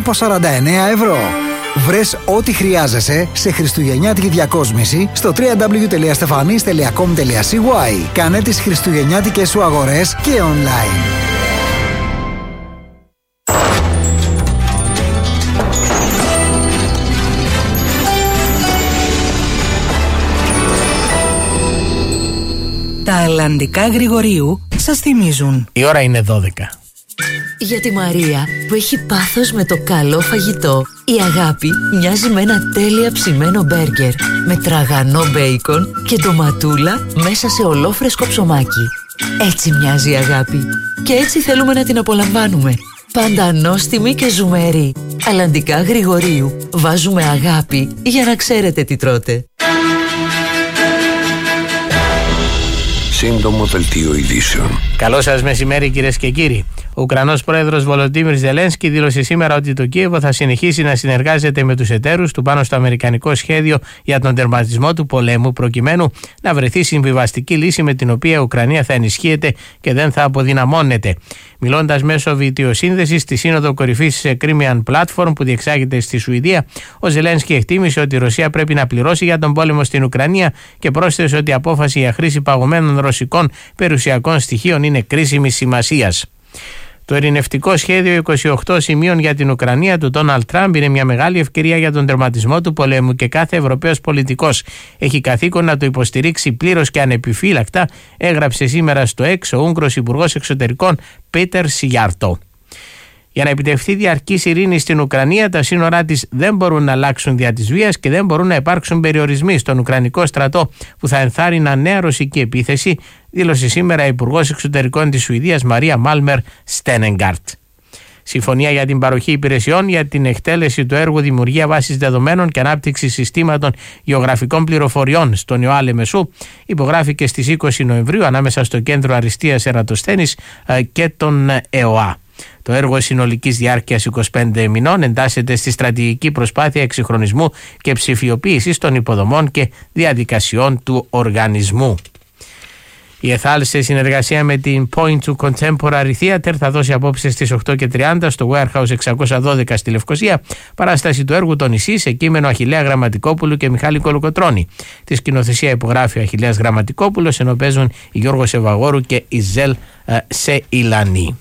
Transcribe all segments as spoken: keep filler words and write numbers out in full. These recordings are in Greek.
από σαράντα εννέα ευρώ. Βρες ό,τι χρειάζεσαι σε χριστουγεννιάτικη διακόσμηση στο double-u double-u double-u τελεία stefanis τελεία com τελεία c y. Κάνε τις χριστουγεννιάτικες σου αγορές και online. Τα αλλαντικά Γρηγορίου σας θυμίζουν. Η ώρα είναι δώδεκα. Για τη Μαρία που έχει πάθος με το καλό φαγητό, η αγάπη μοιάζει με ένα τέλεια ψημένο μπέργκερ με τραγανό μπέικον και ντοματούλα μέσα σε ολόφρεσκο ψωμάκι. Έτσι μοιάζει η αγάπη και έτσι θέλουμε να την απολαμβάνουμε. Πάντα νόστιμη και ζουμερή. Αλλαντικά Γρηγορίου. Βάζουμε αγάπη για να ξέρετε τι τρώτε. Σύντομο δελτίο ειδήσεων. Καλό σας μεσημέρι, κυρίες και κύριοι. Ο Ουκρανός πρόεδρος Βολοντίμιρ Ζελένσκι δήλωσε σήμερα ότι το Κίεβο θα συνεχίσει να συνεργάζεται με τους εταίρους του πάνω στο αμερικανικό σχέδιο για τον τερματισμό του πολέμου, προκειμένου να βρεθεί συμβιβαστική λύση με την οποία η Ουκρανία θα ενισχύεται και δεν θα αποδυναμώνεται. Μιλώντας μέσω βιντεοσύνδεσης στη Σύνοδο Κορυφής Crimean Platform που διεξάγεται στη Σουηδία, ο Ζελένσκι εκτίμησε ότι η Ρωσία πρέπει να πληρώσει για τον πόλεμο στην Ουκρανία και πρόσθεσε ότι η απόφαση για χρήση παγωμένων ρωσικών περιουσιακών στοιχείων είναι κρίσιμης σημασίας. Το ειρηνευτικό σχέδιο είκοσι οκτώ σημείων για την Ουκρανία του Ντόναλντ Τραμπ είναι μια μεγάλη ευκαιρία για τον τερματισμό του πολέμου και κάθε Ευρωπαίος πολιτικός έχει καθήκον να το υποστηρίξει πλήρως και ανεπιφύλακτα, έγραψε σήμερα στο X ο Ούγγρος Υπουργός Εξωτερικών Πίτερ Σιγιάρτο. Για να επιτευχθεί διαρκής ειρήνη στην Ουκρανία, τα σύνορά της δεν μπορούν να αλλάξουν δια της βίας και δεν μπορούν να υπάρξουν περιορισμοί στον Ουκρανικό στρατό που θα ενθάρρυνα νέα ρωσική επίθεση, δήλωσε σήμερα η Υπουργός Εξωτερικών της Σουηδίας Μαρία Μάλμερ Στένεγκαρτ. Συμφωνία για την παροχή υπηρεσιών για την εκτέλεση του έργου δημιουργία βάσης δεδομένων και ανάπτυξη συστήματων γεωγραφικών πληροφοριών στον Ιωάλε Μεσού υπογράφηκε στις είκοσι Νοεμβρίου ανάμεσα στο Κέντρο Αριστείας Ερατοσθένης και τον ΕΟΑ. Το έργο συνολικής διάρκειας είκοσι πέντε μηνών εντάσσεται στη στρατηγική προσπάθεια εξυγχρονισμού και ψηφιοποίησης των υποδομών και διαδικασιών του οργανισμού. Η ΕΘΑΛ σε συνεργασία με την Point to Contemporary Theatre θα δώσει απόψε στις οκτώ και τριάντα στο Warehouse εξακόσια δώδεκα στη Λευκοσία παράσταση του έργου «Το νησί» σε κείμενο Αχιλλέα Γραμματικόπουλου και Μιχάλη Κολοκοτρώνη. Τη σκηνοθεσία υπογράφει ο Αχιλλέας Γραμματικόπουλος, ενώ παίζουν η Γιώργος Ευαγόρου και η Ζελ ε, Σεϊλανή.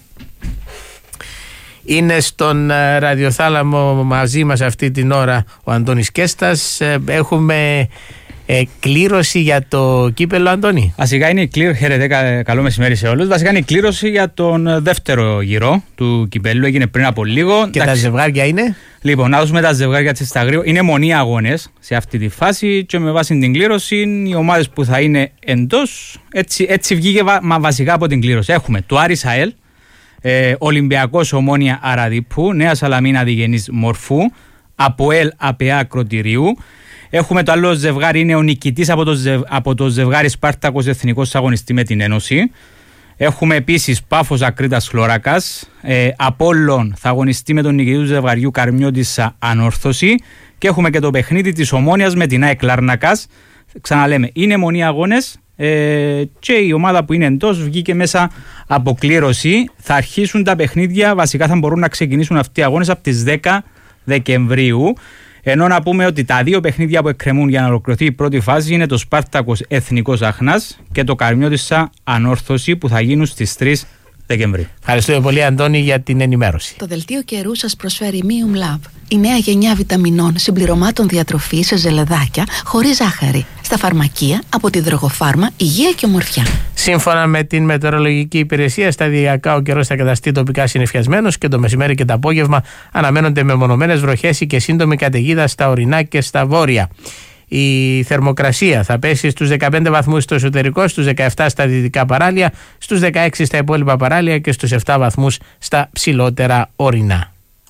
Είναι στον ραδιοθάλαμο μαζί μας αυτή την ώρα ο Αντώνης Κέστας. Έχουμε ε, κλήρωση για το κύπελλο, Αντώνη. Βασικά είναι η κλήρωση, χαίρετε, καλό μεσημέρι σε όλους. Βασικά είναι η κλήρωση για τον δεύτερο γύρο του κυπέλλου, έγινε πριν από λίγο. Και τα ζευγάρια είναι? Λοιπόν, να δώσουμε τα ζευγάρια της στα γρήγορα. Είναι μονή αγώνες σε αυτή τη φάση και με βάση την κλήρωση οι ομάδες που θα είναι εντός, έτσι, έτσι βγήκε βα, μα βασικά από την κλήρωση. Έχουμε το Άρης ΑΕΛ, Ε, Ολυμπιακός Ομόνια Αραδίππου, Νέα Σαλαμίνα Διγενής Μορφού, ΑΠΟΕΛ ΑΠΕΑ Κροτηρίου. Έχουμε το άλλο ζευγάρι, είναι ο νικητής από το, ζευ, από το ζευγάρι Σπάρτακος Εθνικός Αγωνιστή με την Ένωση. Έχουμε επίσης Πάφος Ακρίτας Χλωράκας, ε, Απόλλων θα αγωνιστεί με τον νικητή του ζευγαριού Καρμιώτης Ανόρθωση. Και έχουμε και το παιχνίδι της Ομόνιας με την ΑΕΚ Λάρνακας. Ξαναλέμε, είναι μονή αγώνες. Ε, και η ομάδα που είναι εντός βγήκε μέσα από κλήρωση. Θα αρχίσουν τα παιχνίδια, βασικά θα μπορούν να ξεκινήσουν αυτοί οι αγώνες από τις δέκα Δεκεμβρίου. Ενώ να πούμε ότι τα δύο παιχνίδια που εκκρεμούν για να ολοκληρωθεί η πρώτη φάση είναι το Σπάρτακος Εθνικός Αχνάς και το Καρμιώτισσα Ανόρθωση που θα γίνουν στις τρεις Δεκεμβρίου. Ευχαριστούμε πολύ, Αντώνη, για την ενημέρωση. Το δελτίο καιρού σας προσφέρει Mium Lab, η νέα γενιά βιταμινών συμπληρωμάτων διατροφής σε ζελεδάκια χωρίς ζάχαρη. Στα φαρμακεία από τη Δρογοφάρμα, υγεία και ομορφιά. Σύμφωνα με την Μετεωρολογική Υπηρεσία, σταδιακά ο καιρός θα καταστεί τοπικά συννεφιασμένος και το μεσημέρι και το απόγευμα αναμένονται μεμονωμένες βροχές και σύντομη καταιγίδα στα ορεινά και στα βόρεια. Η θερμοκρασία θα πέσει στους δεκαπέντε βαθμούς στο εσωτερικό, στους δεκαεπτά στα δυτικά παράλια, στους δεκαέξι στα υπόλοιπα παράλια και στους επτά βαθμούς στα ψηλότερα ορεινά.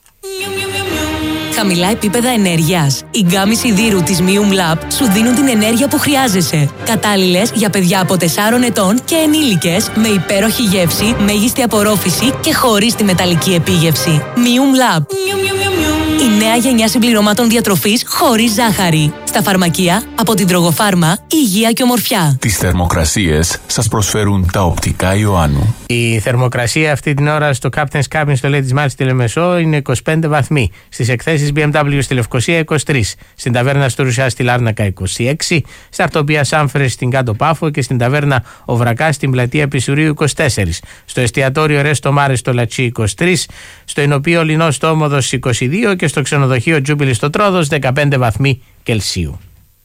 Χαμηλά επίπεδα ενέργειας. Οι γκάμοι σιδήρου της Mium Lab σου δίνουν την ενέργεια που χρειάζεσαι. Κατάλληλες για παιδιά από τεσσάρων ετών και ενήλικες, με υπέροχη γεύση, μέγιστη απορρόφηση και χωρίς τη μεταλλική επίγευση. Mium Lab. Η νέα γενιά συμπληρωμάτων διατροφής χωρίς ζάχαρη. Στα φαρμακεία, από την Δρογοφάρμα, υγεία και ομορφιά. Τις θερμοκρασίες σας προσφέρουν τα οπτικά Ιωάννου. Η θερμοκρασία αυτή την ώρα στο Captain's Cabin στο Ladies Mart στη Λεμεσό είναι είκοσι πέντε βαθμοί. Στις εκθέσεις μπι εμ ντάμπλιου στη Λευκοσία είκοσι τρία. Στην ταβέρνα στο Ρουσιά στη Λάρνακα είκοσι έξι. Στα Αρτοπία Σάμφρες στην Κάτω Πάφο και στην ταβέρνα Ο Βρακά στην πλατεία Πισουρίου είκοσι τέσσερα. Στο εστιατόριο Ρέστο Μάρε στο Λατσί είκοσι τρία. Στο Ενοπείο Λινό στο Όμοδος είκοσι δύο και στο ξενοδοχείο Τζούμπιλι στο Τρόδος δεκαπέντε βαθμοί Κελσίου.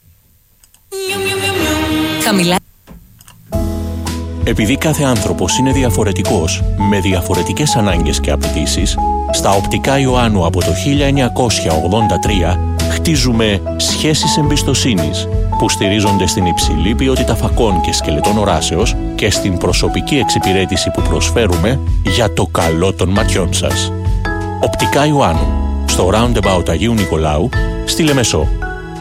Χαμηλά. Επειδή κάθε άνθρωπος είναι διαφορετικός, με διαφορετικές ανάγκες και απαιτήσεις, στα οπτικά Ιωάννου από το χίλια εννιακόσια ογδόντα τρία χτίζουμε σχέσεις εμπιστοσύνης που στηρίζονται στην υψηλή ποιότητα φακών και σκελετών οράσεως και στην προσωπική εξυπηρέτηση που προσφέρουμε για το καλό των ματιών σας. Οπτικά Ιωάννου, στο Roundabout Αγίου Νικολάου, στη Λεμεσό.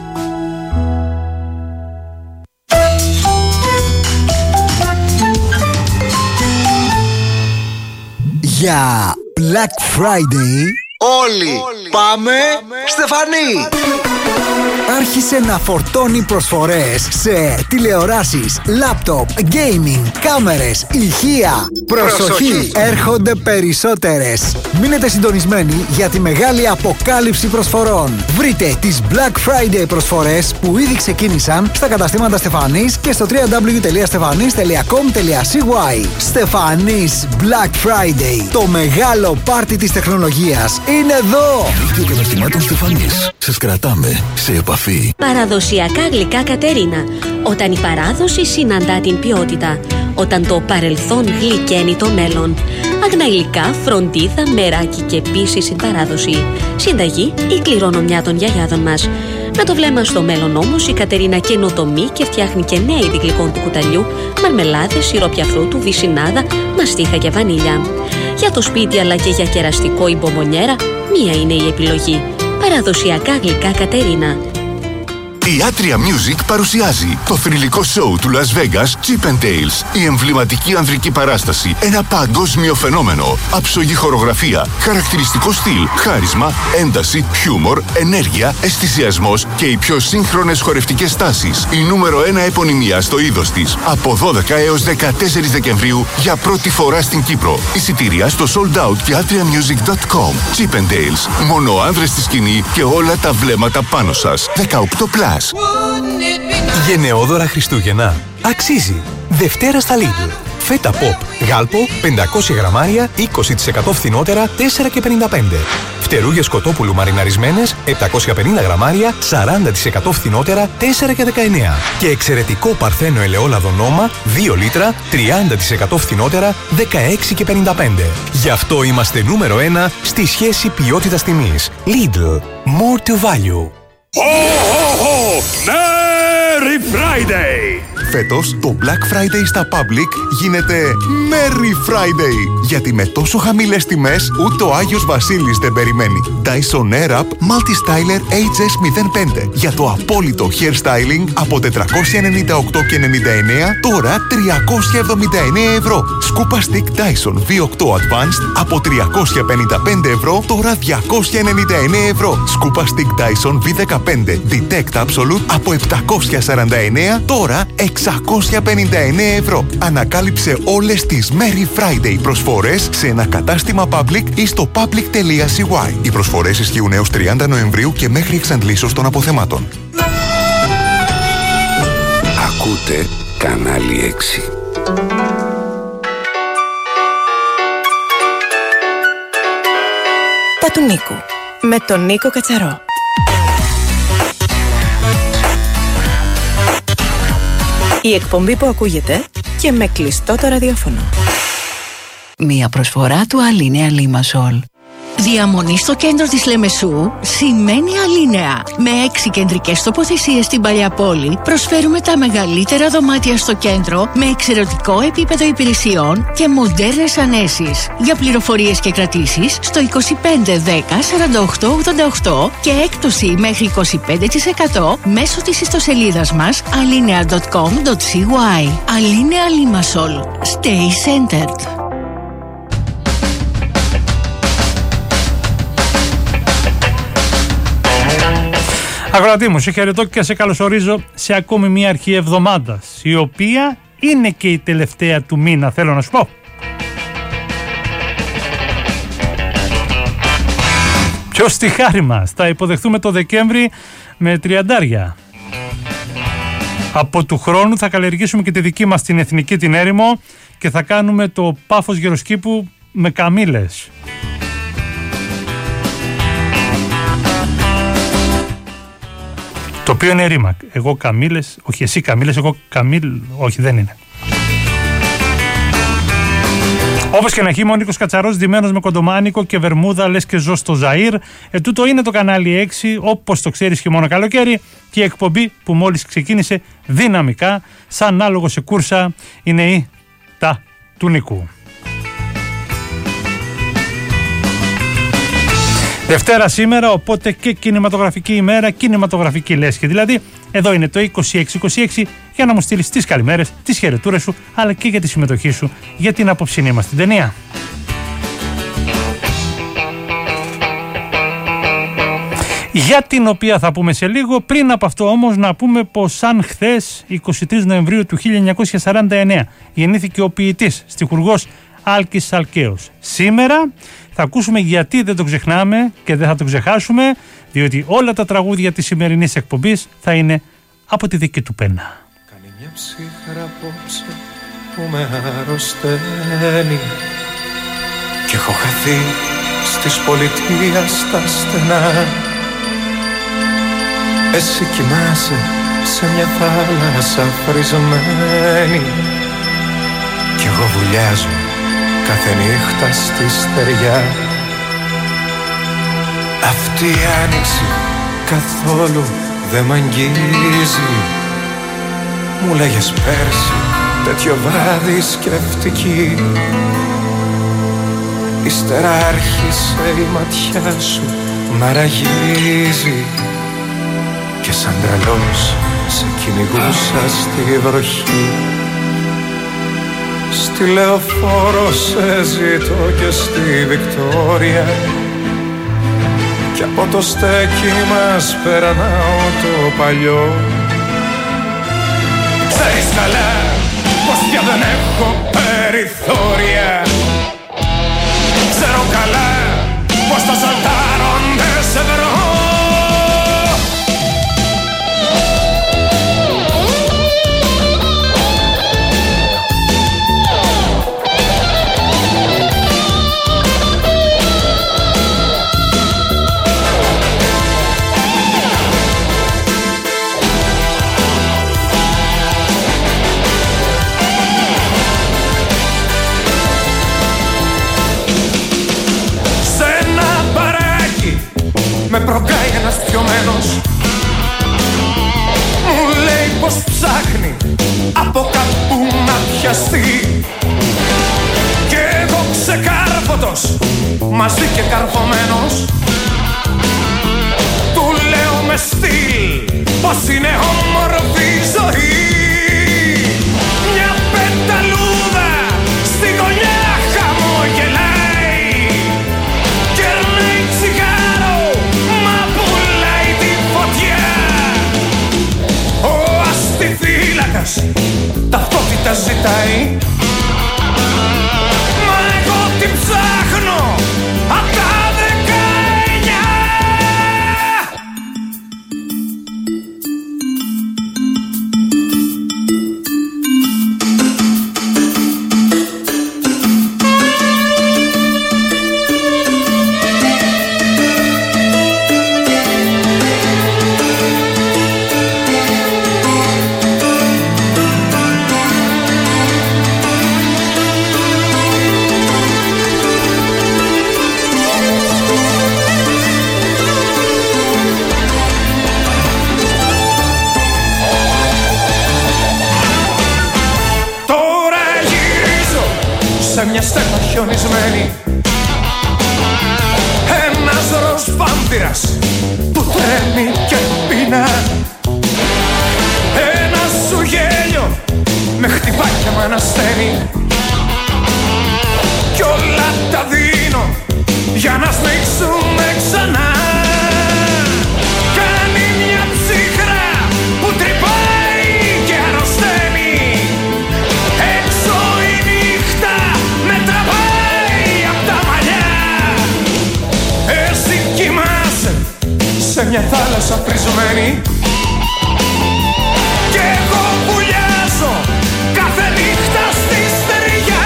Για Black Friday όλοι, όλοι πάμε, πάμε Στεφανή! Άρχισε να φορτώνει προσφορές σε τηλεοράσεις, λάπτοπ, gaming, κάμερες, ηχεία. Προσοχή! Προσοχή! Έρχονται περισσότερες. Μείνετε συντονισμένοι για τη μεγάλη αποκάλυψη προσφορών. Βρείτε τις Black Friday προσφορές που ήδη ξεκίνησαν στα καταστήματα Στεφανής και στο double-u double-u double-u τελεία στεφανής τελεία κομ τελεία σι γουάι. Στεφανής Black Friday. Το μεγάλο πάρτι της τεχνολογίας είναι εδώ! Δίκτυο καταστημάτων Στεφανής. Σας κρατάμε σε επαφή. Παραδοσιακά γλυκά Κατερίνα. Όταν η παράδοση συναντά την ποιότητα. Όταν το παρελθόν γλυκαίνει το μέλλον. Αγνά υλικά, φροντίδα, μεράκι και επίσης στην παράδοση. Συνταγή ή κληρονομιά των γιαγιάδων μας. Με το βλέμμα στο μέλλον όμως η Κατερίνα καινοτομεί και φτιάχνει και νέα είδη γλυκών του κουταλιού, μαρμελάδες, σιρόπια φρούτου, βυσσινάδα, μαστίχα και βανίλια. Για το σπίτι αλλά και για κεραστικό ή μπομπονιέρα, μία είναι η επιλογή. Παραδοσιακά γλυκά Κατερίνα. Η Atria Music παρουσιάζει το θρυλικό σοου του Las Vegas Chip and Tales, η εμβληματική ανδρική παράσταση, ένα παγκόσμιο φαινόμενο, αψογή χορογραφία, χαρακτηριστικό στυλ, χάρισμα, ένταση, χιούμορ, ενέργεια, αισθησιασμός και οι πιο σύγχρονες χορευτικές τάσεις. Η νούμερο ένα επωνυμία στο είδος της, από δώδεκα έως δεκατέσσερις Δεκεμβρίου για πρώτη φορά στην Κύπρο. Εισιτήρια στο sold out και atria music dot com. Chip and Tales, μόνο άνδρες στη σκηνή και όλα τα βλέμματα πάνω σας. δεκαοκτώ πλας. Γενναιόδωρα Χριστούγεννα. Αξίζει. Δευτέρα στα Lidl. Φέτα Pop. Γάλπο πεντακόσια γραμμάρια, είκοσι τοις εκατό φθηνότερα, τέσσερα και πενήντα πέντε. Φτερούγες κοτόπουλου μαριναρισμένες, επτακόσια πενήντα γραμμάρια, σαράντα τοις εκατό φθηνότερα, τέσσερα και δεκαεννέα. Και εξαιρετικό παρθένο ελαιόλαδο Νόμα, δύο λίτρα, τριάντα τοις εκατό φθηνότερα, δεκαέξι και πενήντα πέντε. Γι' αυτό είμαστε νούμερο ένα στη σχέση ποιότητας τιμής. Lidl. More to value. Merry Friday! Φέτος το Black Friday στα Public γίνεται Merry Friday! Γιατί με τόσο χαμηλές τιμές ούτε ο Άγιος Βασίλης δεν περιμένει. Dyson Airwrap Multi-Styler έιτς ες μηδέν πέντε για το απόλυτο hairstyling από τετρακόσια ενενήντα οκτώ και ενενήντα εννέα, τώρα τριακόσια εβδομήντα εννέα ευρώ. Scuba Stick Dyson βι οκτώ Advanced από τριακόσια πενήντα πέντε ευρώ, τώρα διακόσια ενενήντα εννέα ευρώ. Scuba Stick Dyson βι δεκαπέντε Detect Absolute από επτακόσια σαράντα εννέα, τώρα εξακόσια πενήντα εννέα ευρώ. Ανακάλυψε όλες τις Merry Friday προσφορές σε ένα κατάστημα Public ή στο public τελεία σι γουάι. Οι προσφορές ισχύουν έως τριάντα Νοεμβρίου και μέχρι εξαντλήσεως των αποθεμάτων. Ακούτε κανάλι έξι. Τα του Νίκου με τον Νίκο Κατσαρό. Η εκπομπή που ακούγεται και με κλειστό το ραδιόφωνο. Μία προσφορά του Αλίνεα Λίμασολ. Διαμονή στο κέντρο της Λεμεσού σημαίνει Αλίνεα. Με έξι κεντρικές τοποθεσίες στην παλιά πόλη προσφέρουμε τα μεγαλύτερα δωμάτια στο κέντρο με εξαιρετικό επίπεδο υπηρεσιών και μοντέρνες ανέσεις. Για πληροφορίες και κρατήσεις στο είκοσι πέντε δέκα σαράντα οκτώ ογδόντα οκτώ και έκπτωση μέχρι είκοσι πέντε τοις εκατό μέσω της ιστοσελίδας μας alinea τελεία com τελεία σι γουάι. Αλίνεα Limassol. Stay centered. Ακροατή μου, σε χαιρετώ και σε καλωσορίζω σε ακόμη μια αρχή εβδομάδας, η οποία είναι και η τελευταία του μήνα, θέλω να σου πω. Ποιο στιχάρι μας, θα υποδεχθούμε το Δεκέμβρη με τριαντάρια. Από του χρόνου θα καλλιεργήσουμε και τη δική μας την εθνική την έρημο και θα κάνουμε το Πάφος Γεροσκήπου με καμήλες. Το οποίο είναι ρήμα. Εγώ καμήλες, όχι εσύ καμήλες, εγώ καμήλ, όχι δεν είναι. Όπως και να έχει, ο Νίκος Κατσαρός ντυμένος με κοντομάνικο και βερμούδα, λες και ζω στο Ζαΐρ. Ε, τούτο είναι το κανάλι έξι, όπως το ξέρεις, χειμώνα καλοκαίρι, και η εκπομπή που μόλις ξεκίνησε δυναμικά, σαν άλογο σε κούρσα, είναι η Τα του Νικού. Δευτέρα σήμερα, οπότε και κινηματογραφική ημέρα, κινηματογραφική λέσχη. Δηλαδή, εδώ είναι το είκοσι έξι είκοσι έξι για να μου στείλεις τις καλημέρες, τις χαιρετούρες σου, αλλά και για τη συμμετοχή σου για την απόψινή μας την ταινία. Για την οποία θα πούμε σε λίγο. Πριν από αυτό όμως να πούμε πως σαν χθες, εικοστή τρίτη Νοεμβρίου του χίλια εννιακόσια σαράντα εννέα, γεννήθηκε ο ποιητής, στιχουργός Άλκης Σαλκαίος. Σήμερα θα ακούσουμε γιατί δεν το ξεχνάμε και δεν θα το ξεχάσουμε, διότι όλα τα τραγούδια της σημερινής εκπομπής θα είναι από τη δική του πένα. Κάνει μια ψύχρα απόψε που με αρρωσταίνει κι έχω χαθεί στις πολιτείας στα στενά. Εσύ κοιμάσαι σε μια θάλασσα φρισμένη κι εγώ βουλιάζω κάθε νύχτα στη στεριά. Αυτή η άνοιξη καθόλου δεν μ' αγγίζει. Μου λέγες πέρσι τέτοιο βράδυ σκεφτική, ύστερα άρχισε η ματιά σου μ' αραγίζει και σαν τρελός σε κυνηγούσα στη βροχή. Στη Λεωφόρο σε ζητώ και στη Βικτόρια κι από το στέκι μας περνάω το παλιό. Ξέρεις καλά πως πια δεν έχω περιθώρια. Ξέρω καλά πως το σαλτάρον δεν σε βρω. Με προκάει ένας πιωμένος, μου λέει πως ψάχνει από κάπου να πιαστεί και εγώ ξεκάρφωτος, μαζί και καρφωμένος, του λέω με στυλ πως είναι όμορφη ζωή. Μια πεταλούδα στη γωνιά χαμογελάει, κερνάει τσιγάρο, μα πουλάει τη φωτιά. Ο αστιφύλακας ταυτότητα ζητάει, μα εγώ την ψάχνω απ' τα δεκαεννιά. Σε μια στέγα χιονισμένη, ένας ροσπάνθυρας που τρέμει και πεινά. Ένα σου γέλιο με χτυπάει και μ' ανασταίνει κι όλα τα δίνω για να σμίξουμε ξανά. Κάνει μια μια θάλασσα φριζωμένη. Κι εγώ βουλιάζω κάθε νύχτα στη στεριά.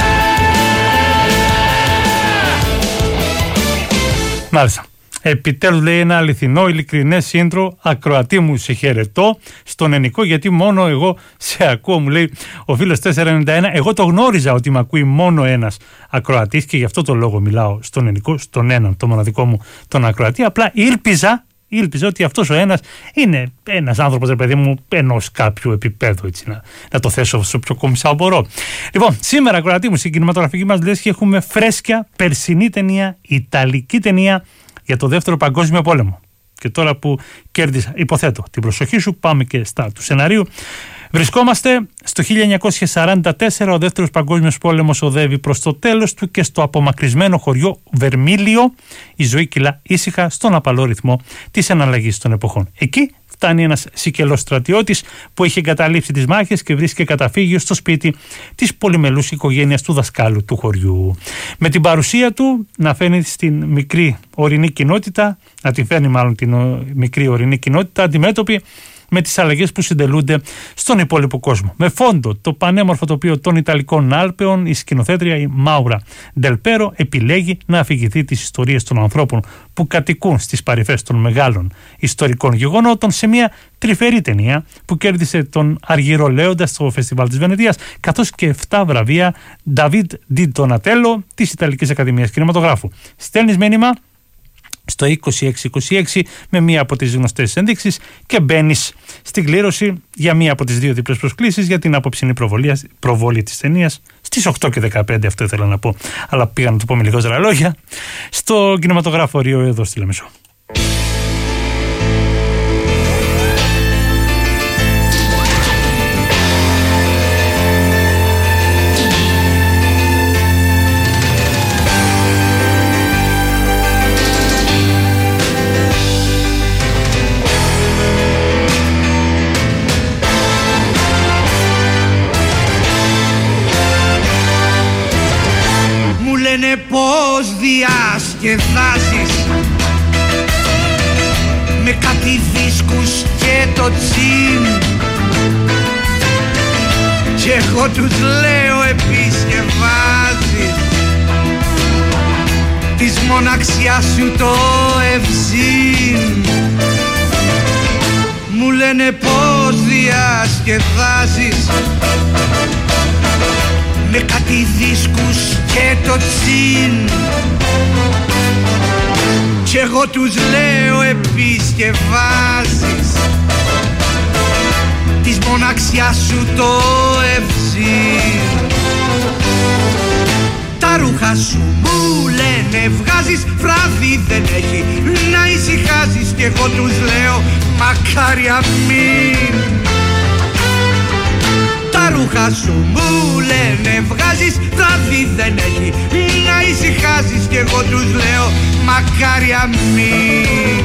Μάλιστα. Επιτέλους, λέει, ένα αληθινό, ειλικρινές intro. Ακροατή μου, σε χαιρετώ στον Ενικό, γιατί μόνο εγώ σε ακούω, μου λέει ο φίλος τετρακόσια ενενήντα ένα. Εγώ το γνώριζα ότι με ακούει μόνο ένας ακροατής και γι' αυτό το λόγο μιλάω στον Ενικό, στον έναν, το μοναδικό μου τον ακροατή. Απλά ήλπιζα, ήλπιζα ότι αυτός ο ένας είναι ένας άνθρωπος, ρε παιδί μου, ενός κάποιου επίπεδου, έτσι, να, να το θέσω όσο πιο κομψά μπορώ. Λοιπόν, σήμερα, ακροατή μου, στην κινηματογραφική μας λέσχη έχουμε φρέσκια περσινή ταινία, ιταλική ταινία για το Δεύτερο Παγκόσμιο Πόλεμο. Και τώρα που κέρδισα, υποθέτω, την προσοχή σου, πάμε και στα του σεναρίου. Βρισκόμαστε στο χίλια εννιακόσια σαράντα τέσσερα, ο Δεύτερος Παγκόσμιος Πόλεμος οδεύει προς το τέλος του και στο απομακρυσμένο χωριό Βερμίλιο η ζωή κυλά ήσυχα στον απαλό ρυθμό της εναλλαγής των εποχών. Εκεί φτάνει ένας σικελός στρατιώτης που έχει εγκαταλείψει τις μάχες και βρίσκει καταφύγιο στο σπίτι της πολυμελούς οικογένειας του δασκάλου του χωριού. Με την παρουσία του να φέρνει στην μικρή ορεινή κοινότητα, να την φέρνει μάλλον την μικρή ορεινή κοινότητα αντιμέτωπη με τις αλλαγές που συντελούνται στον υπόλοιπο κόσμο. Με φόντο το πανέμορφο τοπίο των Ιταλικών Άλπαιων, η σκηνοθέτρια η Μάουρα Ντελπέρο επιλέγει να αφηγηθεί τις ιστορίες των ανθρώπων που κατοικούν στις παρυφές των μεγάλων ιστορικών γεγονότων σε μια τρυφερή ταινία που κέρδισε τον Αργυρό Λέοντα στο Φεστιβάλ της Βενετίας, καθώς και επτά βραβεία David Di Donatello της Ιταλικής Ακαδημίας Κινηματογράφου. Στέλνεις μήνυμα στο είκοσι έξι είκοσι έξι με μία από τις γνωστές ενδείξεις και μπαίνεις στην κλήρωση για μία από τις δύο διπλές προσκλήσεις για την απόψινή προβολή της ταινίας στις οκτώ και δεκαπέντε, αυτό ήθελα να πω, αλλά πήγα να το πω με λιγότερα λόγια, στο κινηματογράφο Ρίο εδώ στη Λεμεσό. Πώς διασκεδάζεις με κάτι δίσκους και το τσιν, κι εγώ τους λέω επισκευάζεις της μοναξιάς σου το ευζήν. Μου λένε πώς διασκεδάζεις με κάτι δίσκους και το τσιν, κι εγώ τους λέω επισκευάζεις της μοναξιάς σου το ευζήν. Τα ρούχα σου μου λένε βγάζεις, βράδυ δεν έχει να ησυχάζεις, κι εγώ τους λέω μακάρι αμήν. Τα ρούχα σου μου λένε βγάζεις, βράδυ δεν έχει να ησυχάζεις, κι εγώ τους λέω μακάρι αμήν.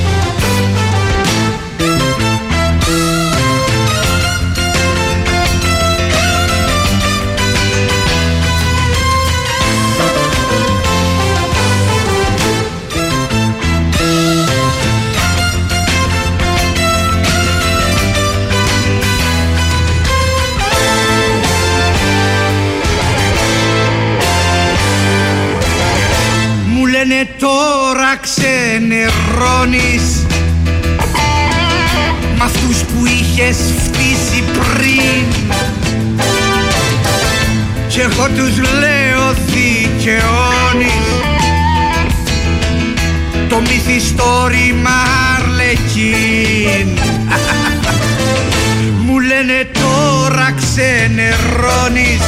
Λένε τώρα ξενερώνεις μ' αυτούς που είχες φτύσει πριν, κι εγώ τους λέω δικαιώνεις το μυθιστόρημα Αρλεκίν. Μου λένε τώρα ξενερώνεις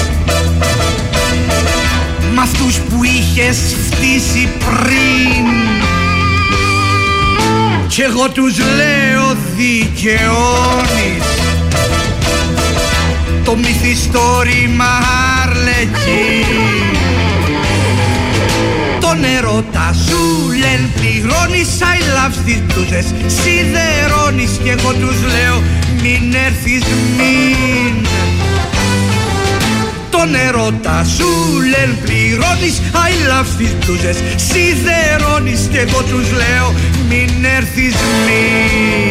μ' αυτούς που είχες φτύσει πριν, κι εγώ τους λέω δικαιώνεις το μυθιστόρημα Αρλεκίν. Τον ερώτα σου λένε πληρώνεις, I love στις μπλούζες σιδερώνεις, κι εγώ τους λέω μην έρθεις μην. τον ερώτα σου λένε πληρώνεις. I love these blues, σιδερώνεις. Και εγώ τους λέω μην έρθεις μη.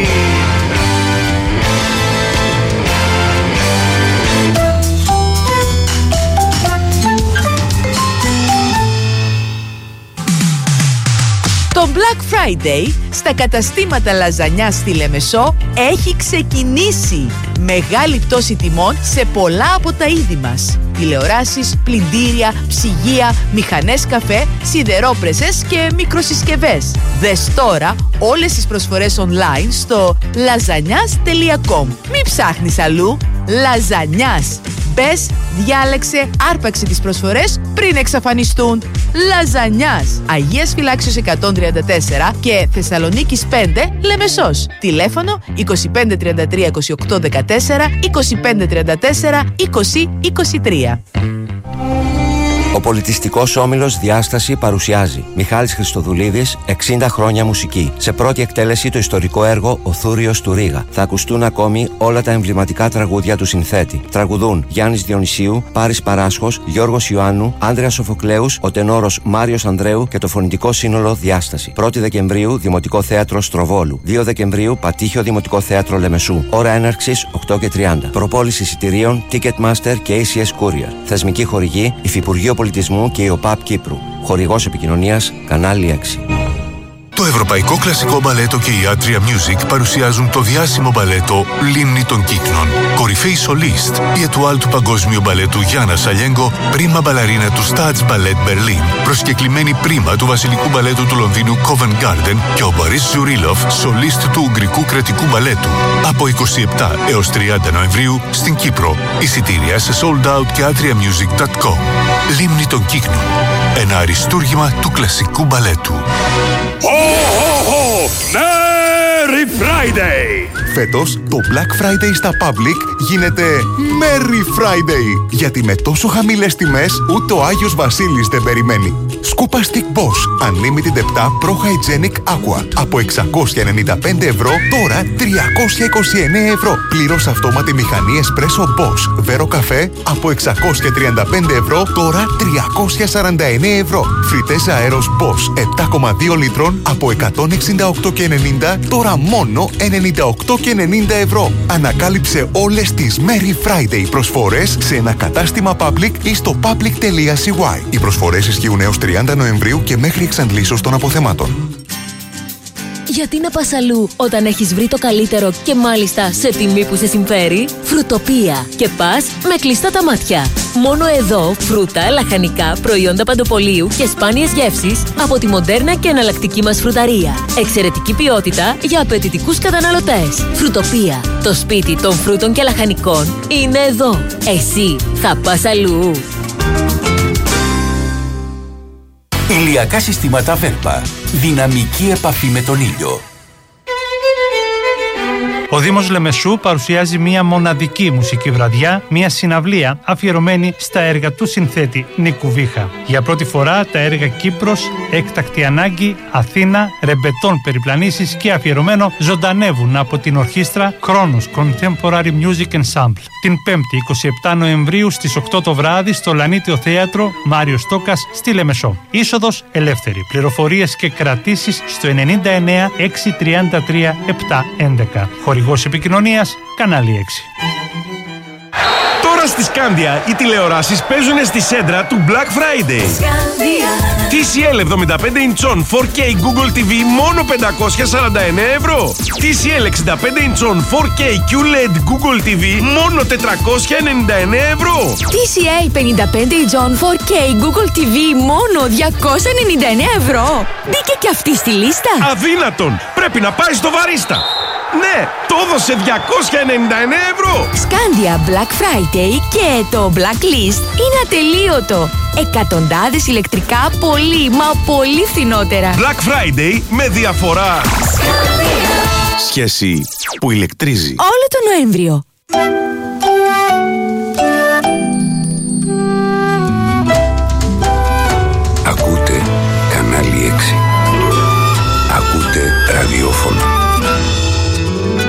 Το Black Friday στα καταστήματα λαζανιά στη Λεμεσό έχει ξεκινήσει. Μεγάλη πτώση τιμών σε πολλά από τα είδη μας. Τηλεοράσεις, πλυντήρια, ψυγεία, μηχανές καφέ, σιδερόπρεσες και μικροσυσκευές. Δες τώρα όλες τις προσφορές online στο λαζανιάς τελεία κομ. Μην ψάχνεις αλλού. Λαζανιάς. Μπες, διάλεξε, άρπαξε τις προσφορές πριν εξαφανιστούν. Λαζανιάς. Αγίας Φυλάξεως εκατόν τριάντα τέσσερα και Θεσσαλονίκης πέντε, Λεμεσός. Τηλέφωνο είκοσι πέντε τριάντα τρία είκοσι οκτώ δεκατέσσερα, είκοσι πέντε τριάντα τέσσερα είκοσι είκοσι τρία. Ο πολιτιστικός όμιλος Διάσταση παρουσιάζει Μιχάλης Χριστοδουλίδης, εξήντα χρόνια μουσική. Σε πρώτη εκτέλεση το ιστορικό έργο Ο Θούριος του Ρήγα. Θα ακουστούν ακόμη όλα τα εμβληματικά τραγούδια του συνθέτη. Τραγουδούν Γιάννης Διονυσίου, Πάρης Παράσχος, Γιώργος Ιωάννου, Άνδρεας Σοφοκλέους, ο τενόρος Μάριος Ανδρέου και το φωνητικό σύνολο Διάσταση. πρώτη Δεκεμβρίου Δημοτικό Θέατρο Στροβόλου. δύο Δεκεμβρίου Πατήχιο Δημοτικό Θέατρο Λεμεσού. Ώρα έναρξης οκτώ και τριάντα. Προπόληση εισιτηρίων Ticketmaster και έι σι ες Courier. Θεσμική χορηγή Υφυπουργείο Πολιτισμού και η ΟΠΑΠ Κύπρου. Χορηγός επικοινωνίας Κανάλι έξι. Το Ευρωπαϊκό Κλασικό Μπαλέτο και η Atria Music παρουσιάζουν το διάσημο μπαλέτο Λίμνη των Κύκνων. Κορυφαίοι σολίστ, η ετουάλ του παγκόσμιου μπαλέτου Γιάννα Σαλιέγκο, πρίμα μπαλαρίνα του Stats Ballet Berlin, προσκεκλημένη πρίμα του βασιλικού μπαλέτου του Λονδίνου Covent Garden και ο Μπορίς Ζουρίλοφ, σολίστ του Ουγγρικού Κρατικού Μπαλέτου. Από είκοσι επτά έως τριάντα Νοεμβρίου στην Κύπρο. Εισιτήρια σε sold out και atria music τελεία com. Λίμνη των Κύκνων. Ένα αριστούργημα του κλασικού μπαλέτου. Merry Friday! Φέτος, το Black Friday στα Public γίνεται Merry Friday! Γιατί με τόσο χαμηλές τιμές, ούτε ο Άγιος Βασίλης δεν περιμένει. Σκούπα Stick Boss Unlimited επτά Pro Hygienic Aqua από εξακόσια ενενήντα πέντε ευρώ, τώρα τριακόσια είκοσι εννέα ευρώ. Πλήρως αυτόματη μηχανή Espresso Boss Βέρο Καφέ από εξακόσια τριάντα πέντε ευρώ, τώρα τριακόσια σαράντα εννέα ευρώ. Φριτέζα αέρος Boss επτά κόμμα δύο λίτρων από εκατόν εξήντα οκτώ και ενενήντα, τώρα μόνο ενενήντα οκτώ και ενενήντα ευρώ. Ανακάλυψε όλες τις Merry Friday προσφορές σε ένα κατάστημα Public ή στο public τελεία σι γουάι. Οι προσφορές ισχύουν έως τριάντα Νοεμβρίου και μέχρι εξαντλήσεως των αποθεμάτων. Γιατί να πας αλλού όταν έχεις βρει το καλύτερο και μάλιστα σε τιμή που σε συμφέρει? Φρουτοπία. Και πας με κλειστά τα μάτια. Μόνο εδώ φρούτα, λαχανικά, προϊόντα παντοπολίου και σπάνιες γεύσεις από τη μοντέρνα και εναλλακτική μας φρουταρία. Εξαιρετική ποιότητα για απαιτητικούς καταναλωτές. Φρουτοπία. Το σπίτι των φρούτων και λαχανικών είναι εδώ. Εσύ θα πας αλλού? Ηλιακά συστήματα Βέρπα. Δυναμική επαφή με τον ήλιο. Ο Δήμος Λεμεσού παρουσιάζει μια μοναδική μουσική βραδιά, μια συναυλία αφιερωμένη στα έργα του συνθέτη Νίκου Βίχα. Για πρώτη φορά τα έργα Κύπρος, Έκτακτη Ανάγκη, Αθήνα, Ρεμπετών Περιπλανήσεις και αφιερωμένο ζωντανεύουν από την ορχήστρα Χρόνος Contemporary Music Ensemble. Την πέμπτη εικοστή επτά Νοεμβρίου στις οκτώ το βράδυ στο Λανίτιο Θέατρο Μάριος Στόκας στη Λεμεσό. Είσοδος ελεύθερη. Πληροφορίες και κρατήσεις στο ενενήντα εννέα έξι τριάντα τρία επτά έντεκα. Χορηγός επικοινωνίας Κανάλι έξι. Τώρα στη Σκάνδια οι τηλεοράσεις παίζουν στη σέντρα του Black Friday. τι σι ελ εβδομήντα πέντε ιντσών φορ κέι Google τι βι μόνο πεντακόσια σαράντα εννέα ευρώ. τι σι ελ εξήντα πέντε ιντσών φορ κέι κιου ελ ι ντι Google τι βι μόνο τετρακόσια ενενήντα εννέα ευρώ. τι σι ελ πενήντα πέντε ιντσών φορ κέι Google τι βι μόνο διακόσια ενενήντα εννέα ευρώ. Μπήκε και αυτή στη λίστα. Αδύνατον! Πρέπει να πάει στο βαρίστα. Ναι, το έδωσε διακόσια ενενήντα εννέα ευρώ. Σκάνδια Black Friday και το Blacklist είναι ατελείωτο. Εκατοντάδες ηλεκτρικά πολύ μα πολύ φθηνότερα. Black Friday με διαφορά. Σχέση που ηλεκτρίζει. Όλο το Νοέμβριο. Ακούτε Κανάλι έξι. Ακούτε ραδιόφωνο.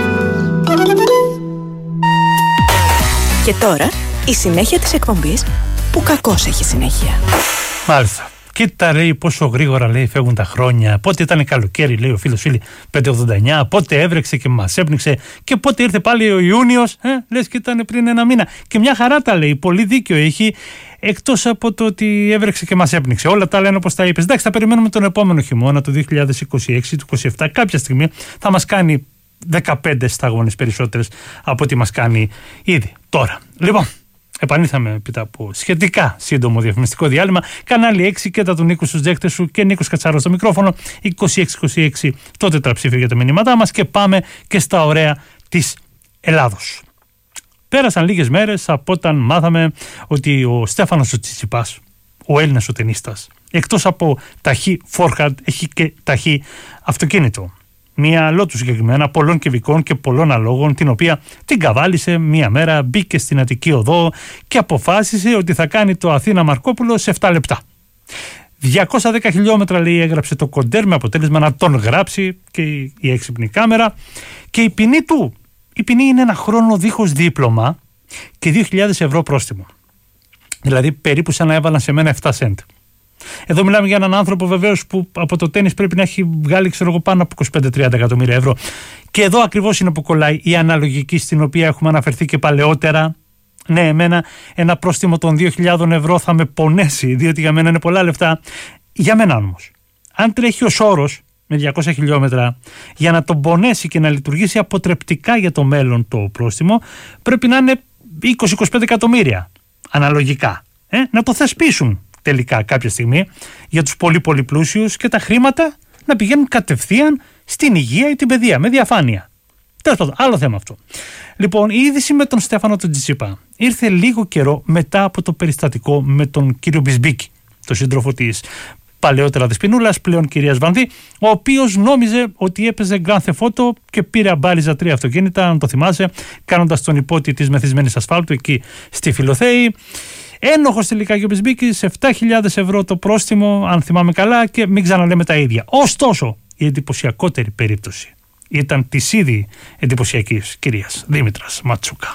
Και τώρα η συνέχεια της εκπομπής που κακώς έχει συνέχεια. Μάλιστα. Κοίτα, λέει, πόσο γρήγορα, λέει, φεύγουν τα χρόνια. Πότε ήταν καλοκαίρι, λέει ο φίλος φίλη πεντακόσια ογδόντα εννιά. Πότε έβρεξε και μας έπνιξε. Και πότε ήρθε πάλι ο Ιούνιος. Ε, λες και ήταν πριν ένα μήνα. Και μια χαρά τα λέει. Πολύ δίκιο έχει. Εκτός από το ότι έβρεξε και μας έπνιξε. Όλα τα λένε όπως τα είπες. Εντάξει, θα περιμένουμε τον επόμενο χειμώνα, το δύο χιλιάδες είκοσι έξι, του είκοσι επτά. Κάποια στιγμή θα μας κάνει δεκαπέντε σταγόνες περισσότερες από ό,τι μας κάνει ήδη τώρα. Λοιπόν. Επανήλθαμε έπειτα από σχετικά σύντομο διαφημιστικό διάλειμμα. Κανάλι έξι και τα του Νίκου στους δέκτες σου και Νίκος Κατσάρος στο μικρόφωνο. είκοσι έξι είκοσι έξι το τετραψήφιο για τα μηνύματά μας και πάμε και στα ωραία της Ελλάδος. Πέρασαν λίγες μέρες από όταν μάθαμε ότι ο Στέφανος ο Τσιτσιπάς, ο Έλληνας ο τενίστας, εκτός από ταχύ φόρχαντ έχει και ταχύ αυτοκίνητο. Μία λότου συγκεκριμένα πολλών κυβικών και πολλών αλόγων, την οποία την καβάλισε μία μέρα, μπήκε στην Αττική Οδό και αποφάσισε ότι θα κάνει το Αθήνα Μαρκόπουλο σε επτά λεπτά. διακόσια δέκα χιλιόμετρα, λέει, έγραψε το κοντέρ με αποτέλεσμα να τον γράψει και η έξυπνη κάμερα. Και η ποινή του, η ποινή είναι ένα χρόνο δίχως δίπλωμα και δύο χιλιάδες ευρώ πρόστιμο. Δηλαδή περίπου σαν να έβαλαν σε μένα επτά σεντ. Εδώ μιλάμε για έναν άνθρωπο βεβαίως που από το τένις πρέπει να έχει βγάλει, ξέρω εγώ, πάνω από είκοσι πέντε με τριάντα εκατομμύρια ευρώ. Και εδώ ακριβώς είναι που κολλάει η αναλογική στην οποία έχουμε αναφερθεί και παλαιότερα. Ναι, εμένα ένα πρόστιμο των δύο χιλιάδες ευρώ θα με πονέσει, διότι για μένα είναι πολλά λεφτά. Για μένα όμως, αν τρέχει ο Σόρος με διακόσια χιλιόμετρα, για να τον πονέσει και να λειτουργήσει αποτρεπτικά για το μέλλον το πρόστιμο, πρέπει να είναι είκοσι με είκοσι πέντε εκατομμύρια αναλογικά. Ε, να το θεσπίσουν τελικά κάποια στιγμή για τους πολύ πολύ πλούσιους και τα χρήματα να πηγαίνουν κατευθείαν στην υγεία ή την παιδεία με διαφάνεια. Τέλος πάντων, άλλο θέμα αυτό. Λοιπόν, η είδηση με τον Στέφανο τον Τσιτσίπα ήρθε λίγο καιρό μετά από το περιστατικό με τον κύριο Μπισμπίκη, τον σύντροφο της παλαιότερα δεσποινούλας, πλέον κυρίας Βανδύ, ο οποίος νόμιζε ότι έπαιζε Grand Theft Auto και πήρε αμπάριζα τρία αυτοκίνητα, αν το θυμάσαι, κάνοντας τον υπότι της μεθυσμένης ασφάλτου εκεί στη Φιλοθέη. Ένοχος τελικά και ο Μπισμπίκης, επτά χιλιάδες ευρώ το πρόστιμο, αν θυμάμαι καλά, και μην ξαναλέμε τα ίδια. Ωστόσο, η εντυπωσιακότερη περίπτωση ήταν της ήδη εντυπωσιακής κυρίας Δήμητρας Ματσούκα.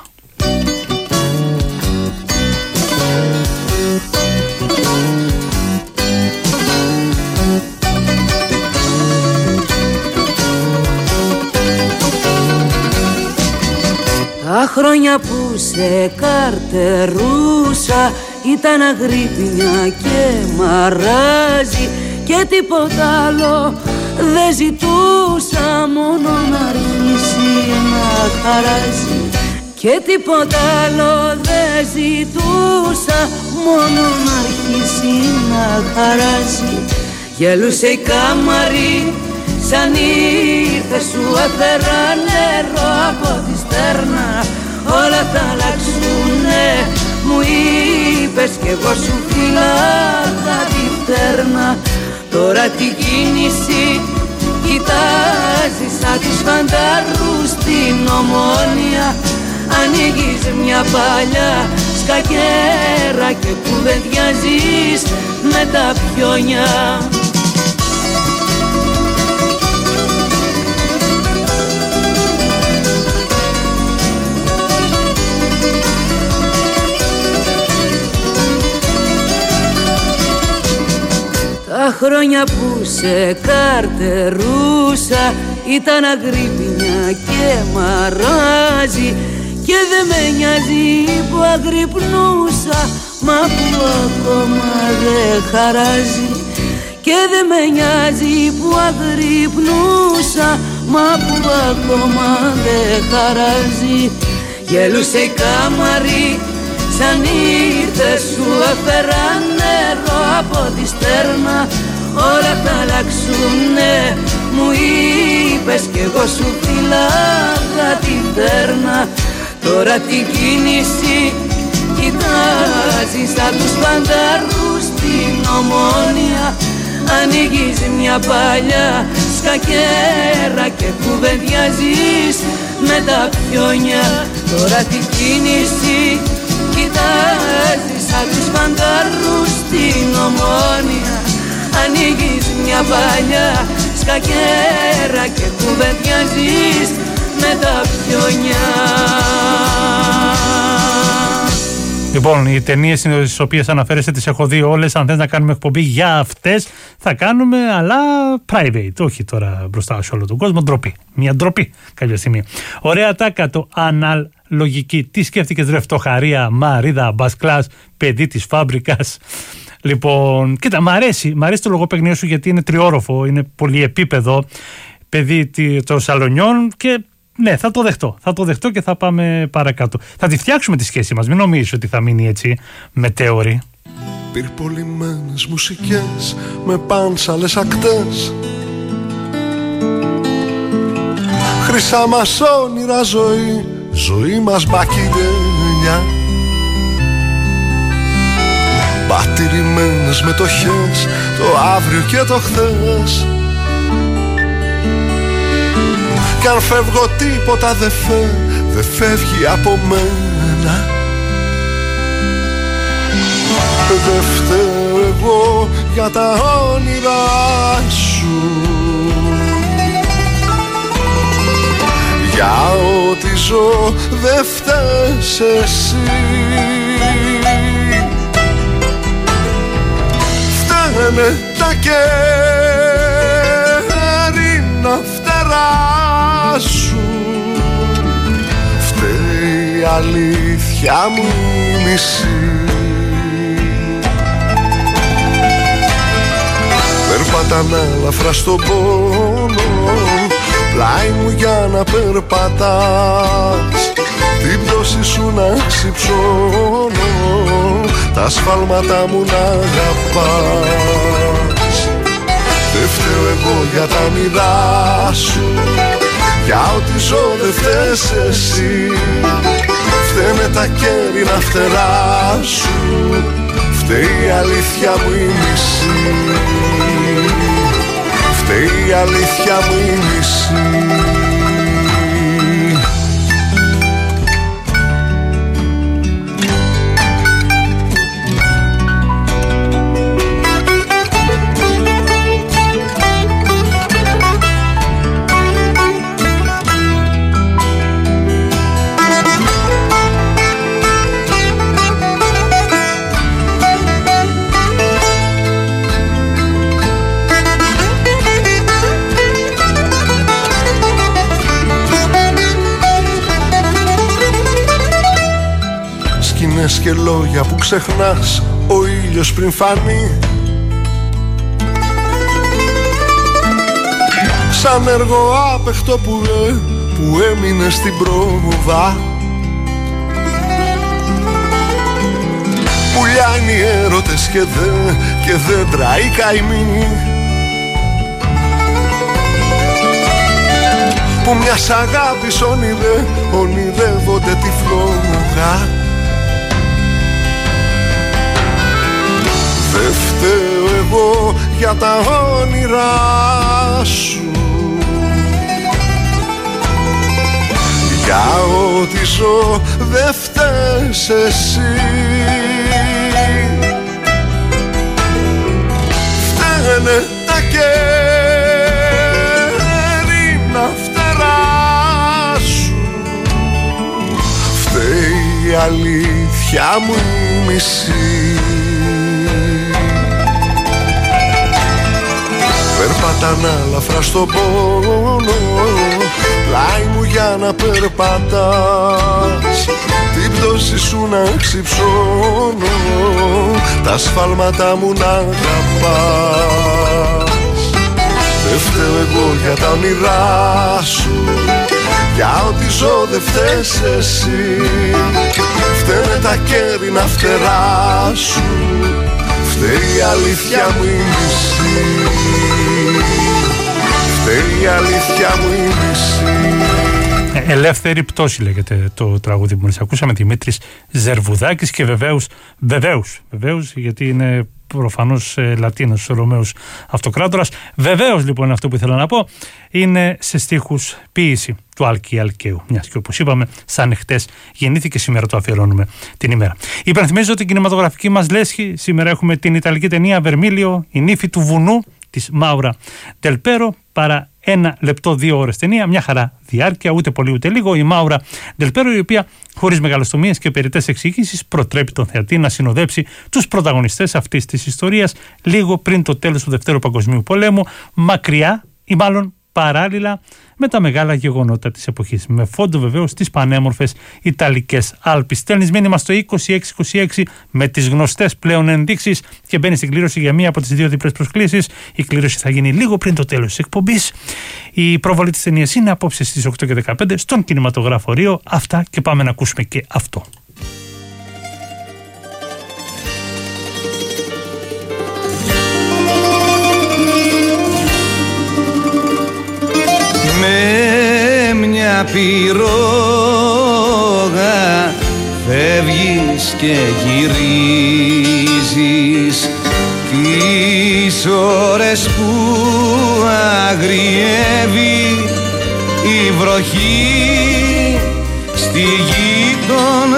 Τα χρόνια που σε καρτερούσα ήταν αγρύπνια και μαράζι και τίποτα άλλο δεν ζητούσα, μόνο να αρχίσει να χαράζει. Και τίποτα άλλο δεν ζητούσα, μόνο να αρχίσει να χαράζει. Γελούσε η κάμαρη σαν ήρθε, σου έφερα νερό από τη στέρνα. Όλα θα αλλάξουνε, μου είπες, κι εγώ σου φυλάγα τη φτέρνα. Τώρα την κίνηση κοιτάζεις σαν τους φαντάρους στην Ομόνια. Ανοίγεις μια παλιά σκακέρα και κουβεντιάζεις με τα πιόνια. Τα χρόνια που σε καρτερούσα ήταν αγρύπνια και μαράζει και δεν με νοιάζει που αγρυπνούσα, μα που ακόμα δεν χαράζει. Και δεν με νοιάζει που αγρυπνούσα, μα που ακόμα δεν χαράζει. Γελούσε η κάμαρη σαν ήρθε, σου έφερα νερό από τη στέρνα. Όλα θα αλλάξουνε, μου είπες, κι εγώ σου φυλάγα τη φτέρνα. Τώρα την κίνηση κοιτάζεις σαν τους φαντάρους στην Ομόνια. Ανοίγεις μια παλιά σκακέρα και κουβεντιάζεις με τα πιόνια. Τώρα την κίνηση κοιτάζεις σαν τους φαντάρους στην Ομόνια. Ανοίγεις μια παλιά σκακέρα και κουβεντιάζεις με τα πιόνια. Λοιπόν, οι ταινίες στις οποίες αναφέρεσαι τις έχω δει όλες. Αν θες να κάνουμε εκπομπή για αυτές, θα κάνουμε, αλλά private. Όχι τώρα μπροστά σε όλο τον κόσμο. Ντροπή. Μια ντροπή κάποια στιγμή. Ωραία τάκα το αναλογική. Τι σκέφτηκες, ρε φτωχαρία, Μαρίδα, μπασκλάς, παιδί της φάμπρικας. Λοιπόν, κοίτα, μ' αρέσει, μ' αρέσει το λογοπαίγνιο σου γιατί είναι τριόροφο, είναι πολυεπίπεδο, παιδί των σαλονιών και. Ναι, θα το δεχτώ. Θα το δεχτώ και θα πάμε παρακάτω. Θα τη φτιάξουμε τη σχέση μας. Μην νομίζεις ότι θα μείνει έτσι μετέωρη. Πυρπολημένες μουσικές με πάνσαλες ακτές, χρυσά μας όνειρα ζωή, ζωή μας μπακυρένια, πατηρημένες μετοχές, το αύριο και το χθες. Κι αν φεύγω τίποτα δε, φε, δε φεύγει από μένα. Δε φταίω εγώ για τα όνειρά σου, για ό,τι ζω δε φταίς εσύ. Φταίνε τα κέρινα φτερά σου, φταίει η αλήθεια μου η μισή. Περπατάνε ελαφρά στον πόνο, πλάι μου για να περπατάς, την πτώση σου να ξυψώνω, τα σφάλματα μου να αγαπάς. Δε φταίω εγώ για τα όνειρά σου, για ό,τι ζω δε φταίς εσύ. Φταίνε τα κέρινα φτερά σου, φταίει η αλήθεια μου η μισή. Φταίει η αλήθεια μου η μισή. Και λόγια που ξεχνάς ο ήλιος πριν φανεί, σαν έργο άπεχτο που, ε, που έμεινε στην πρόβα. Πουλιά είναι οι έρωτες και, δε, και δέντρα οι καημοί, που μιας αγάπης όνειρε, ονειρεύονται τη φλόγα. Δε φταίω εγώ για τα όνειρά σου, για ό,τι ζω δε φταίς εσύ. Φταίνε τα κέρινα φτερά σου, φταίει η αλήθεια μου η μισή. Περπατάνε ελαφρά στον πόνο, πλάι μου για να περπατάς, την πτώση σου να ξυψώνω, τα σφάλματα μου να αγαπάς. Δε φταίω εγώ για τα όνειρά σου, για ό,τι ζω δε φταίς εσύ. Φταίνε τα κέρινα φτερά σου, φταίει η αλήθεια μου η μισή. Φταίει η αλήθεια μου η μισή. Ελεύθερη πτώση λέγεται το τραγούδι που μόλις ακούσαμε, Δημήτρης Ζερβουδάκης, και βεβαίως, βεβαίως, βεβαίως γιατί είναι προφανώς ε, Λατίνος, Ρωμαίος αυτοκράτορας. Βεβαίως λοιπόν αυτό που ήθελα να πω είναι σε στίχους ποίηση του Άλκη Αλκαίου. Μιας και όπως είπαμε, σαν χτες γεννήθηκε, σήμερα το αφιερώνουμε την ημέρα. Υπενθυμίζω την κινηματογραφική μας λέσχη. Σήμερα έχουμε την ιταλική ταινία Βερμίλιο, η νύφη του βουνού της Μάουρα Τελπέρο, παρά ένα λεπτό, δύο ώρες ταινία, μια χαρά διάρκεια, ούτε πολύ ούτε λίγο. Η Μάουρα Ντελπέρο, η οποία χωρίς μεγαλοστομίες και περιττές εξηγήσεις προτρέπει τον θεατή να συνοδέψει τους πρωταγωνιστές αυτής της ιστορίας λίγο πριν το τέλος του Δευτέρου Παγκοσμίου Πολέμου, μακριά ή μάλλον παράλληλα με τα μεγάλα γεγονότα της εποχής. Με φόντο βεβαίως τις πανέμορφες Ιταλικές Άλπεις. Στέλνεις μήνυμα στο είκοσι έξι είκοσι έξι με τις γνωστές πλέον ενδείξεις και μπαίνεις στην κλήρωση για μία από τις δύο διπλές προσκλήσεις. Η κλήρωση θα γίνει λίγο πριν το τέλος της εκπομπής. Η προβολή της ταινίας είναι απόψε στις οκτώ και δεκαπέντε στον Κινηματογράφο Ρίο. Αυτά και πάμε να ακούσουμε και αυτό. Με μια πυρόγα φεύγεις και γυρίζεις τις ώρες που αγριεύει η βροχή στη γη των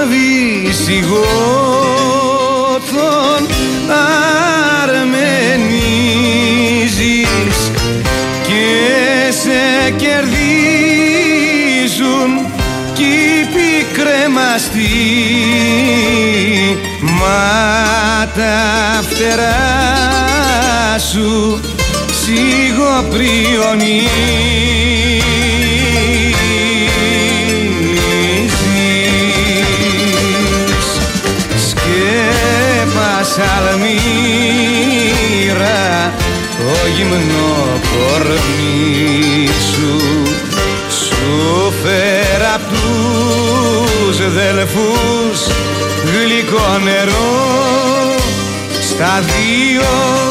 Βυσιγότων αρμενίζεις και σε κερδίζουν κι οι πικρέμαστοι, μα τα φτερά σου σιγοπριονίζεις. Σκέπασα αλμύρα το γυμνό κορμί σου, σου φέρα απ' τους δελφούς γλυκό νερό, στα δύο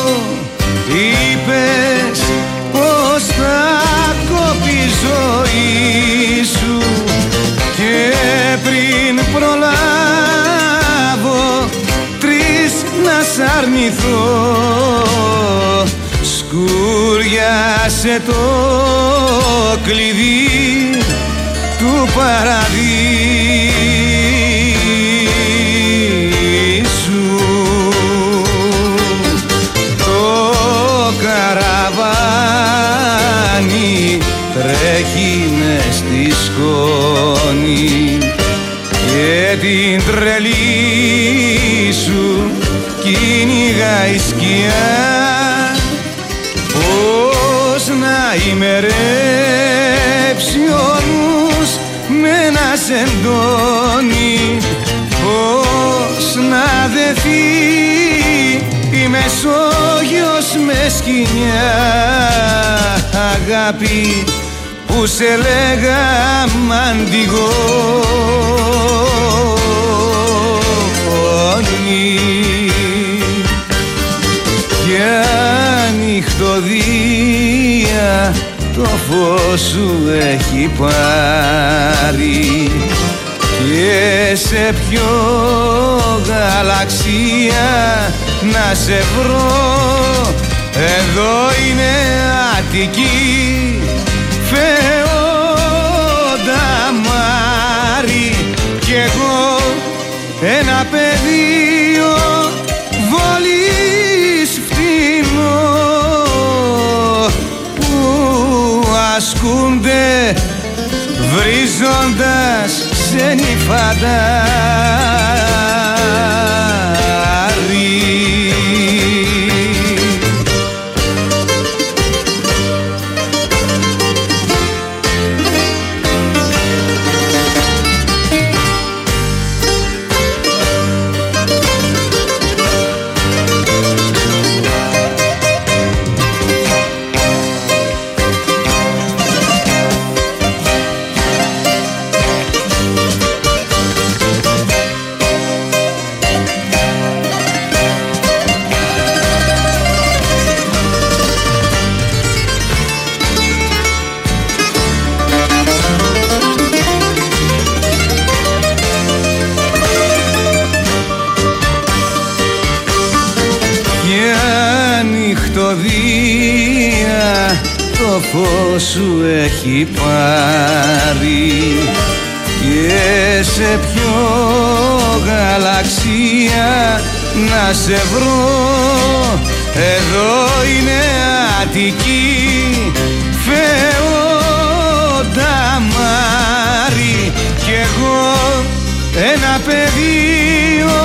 είπες πως θα κόπει η ζωή σου και πριν προλάβω τρεις να σ' αρνηθώ σκούριασε το κλειδί του παραδείσου. Το καραβάνι τρέχει μες στη σκόνη και την τρελή σου κυνηγάει η σκιά. Πώς να ημερέψει ο νους με να σε εντώνει, πώς να δεθεί η Μεσόγειος με σκηνιά, αγάπη που σε λέγα μαντιγόνη. Για νυχτωδία το φως σου έχει πάρει και σε ποιο γαλαξία να σε βρω, εδώ είναι Αττική φεόντα Μάρη κι εγώ ένα πεδίο βόλης φτηνό που ασκούνται βρίζοντας ξένοι φαντάροι. Το φως σου έχει πάρει και σε ποιο γαλαξία να σε βρω, εδώ είναι Αττική φεόντα ταμάρι κι εγώ ένα πεδίο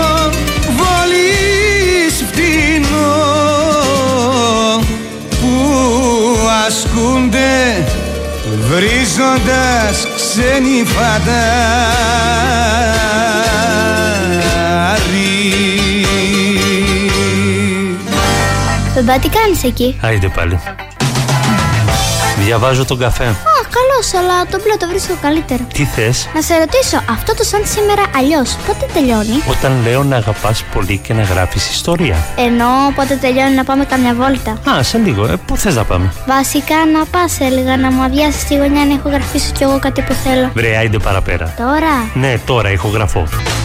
βολής φτηνό που ασκούνται βρίζοντας ξένοι φαντάρι. Μπαμπά, τι κάνεις εκεί? Άιντε πάλι. Διαβάζω τον καφέ. Α, καλώς, αλλά το μπλε το βρίσκω καλύτερο. Τι θες? Να σε ρωτήσω, αυτό το σαν σήμερα αλλιώς, πότε τελειώνει? Όταν λέω να αγαπάς πολύ και να γράφεις ιστορία. Ενώ πότε τελειώνει να πάμε καμιά βόλτα? Α, σε λίγο. Ε, πού θες να πάμε? Βασικά να πας, έλεγα, να μου αδειάσεις τη γωνιά να ηχογραφήσω κι εγώ κάτι που θέλω. Βρε, άιντε παραπέρα. Τώρα? Ναι, τώρα ηχογραφώ.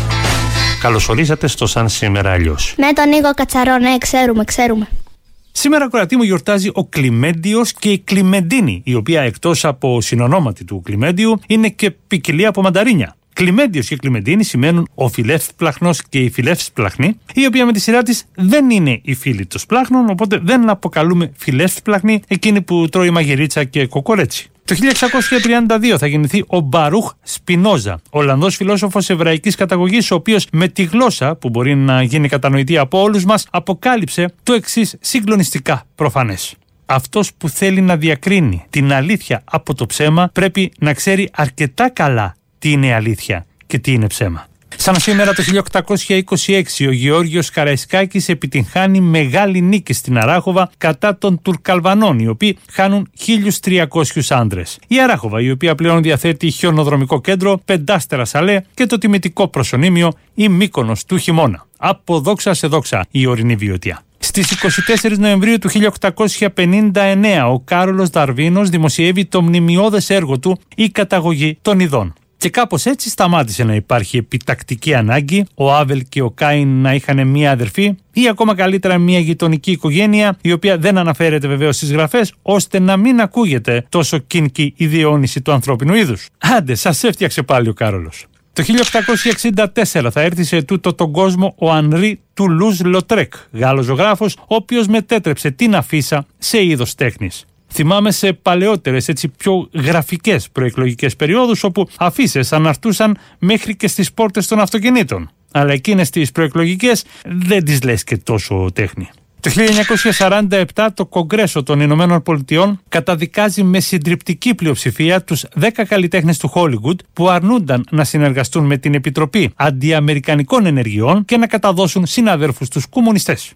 Καλωσορίσατε στο σαν σήμερα αλλιώς. Με τον Νίκο Κατσαρό, ναι, ξέρουμε, ξέρουμε. Σήμερα, κορατή μου, γιορτάζει ο Κλιμέντιος και η Κλιμεντίνη, η οποία εκτός από συνονόματι του Κλιμέντιου είναι και ποικιλία από μανταρίνια. Κλιμέντιος και Κλιμεντίνη σημαίνουν ο φιλεύσπλαχνος και η φιλεύσπλαχνη, η οποία με τη σειρά της δεν είναι η φίλη των σπλάχνων, οπότε δεν αποκαλούμε φιλεύσπλαχνη εκείνη που τρώει μαγειρίτσα και κοκορέτσι. Το χίλια εξακόσια τριάντα δύο θα γεννηθεί ο Μπαρούχ Σπινόζα, Ολλανδός φιλόσοφος εβραϊκής καταγωγής, ο οποίος με τη γλώσσα, που μπορεί να γίνει κατανοητή από όλους μας, αποκάλυψε το εξής συγκλονιστικά προφανές. Αυτός που θέλει να διακρίνει την αλήθεια από το ψέμα πρέπει να ξέρει αρκετά καλά τι είναι αλήθεια και τι είναι ψέμα. Σαν σήμερα το χίλια οκτακόσια είκοσι έξι ο Γεώργιος Καραϊσκάκης επιτυγχάνει μεγάλη νίκη στην Αράχοβα κατά των Τουρκαλβανών, οι οποίοι χάνουν χίλιους τριακόσιους άντρες. Η Αράχοβα, η οποία πλέον διαθέτει χιονοδρομικό κέντρο, πεντάστερα σαλέ και το τιμητικό προσωνύμιο η Μύκονος του χειμώνα. Από δόξα σε δόξα η ορεινή βιωτεία. Στις είκοσι τέσσερις Νοεμβρίου του χίλια οκτακόσια πενήντα εννέα ο Κάρολος Δαρβίνος δημοσιεύει το μνημειώδες έργο του «Η καταγωγή των ειδών». Και κάπως έτσι σταμάτησε να υπάρχει επιτακτική ανάγκη ο Άβελ και ο Κάιν να είχαν μία αδερφή ή ακόμα καλύτερα μία γειτονική οικογένεια, η οποία δεν αναφέρεται βεβαίως στις γραφές, ώστε να μην ακούγεται τόσο κίνκι η διαιώνιση του ανθρώπινου είδους. Άντε, σας έφτιαξε πάλι ο Κάρολος. Το χίλια οκτακόσια εξήντα τέσσερα θα έρθει σε τούτο τον κόσμο ο Ανρί Τουλούζ Λοτρέκ, Γάλλος ζωγράφος, ο οποίος μετέτρεψε την αφίσα σε είδος τέχνης. Θυμάμαι σε παλαιότερες, έτσι πιο γραφικές προεκλογικές περιόδους, όπου αφίσες αναρτούσαν μέχρι και στις πόρτες των αυτοκινήτων. Αλλά εκείνες τις προεκλογικές δεν τις λες και τόσο τέχνη. Το χίλια εννιακόσια σαράντα επτά το Κογκρέσο των Ηνωμένων Πολιτειών καταδικάζει με συντριπτική πλειοψηφία τους δέκα καλλιτέχνες του Χόλιγουντ που αρνούνταν να συνεργαστούν με την Επιτροπή Αντιαμερικανικών Ενεργειών και να καταδώσουν συναδέρφους τους κομμουνιστές.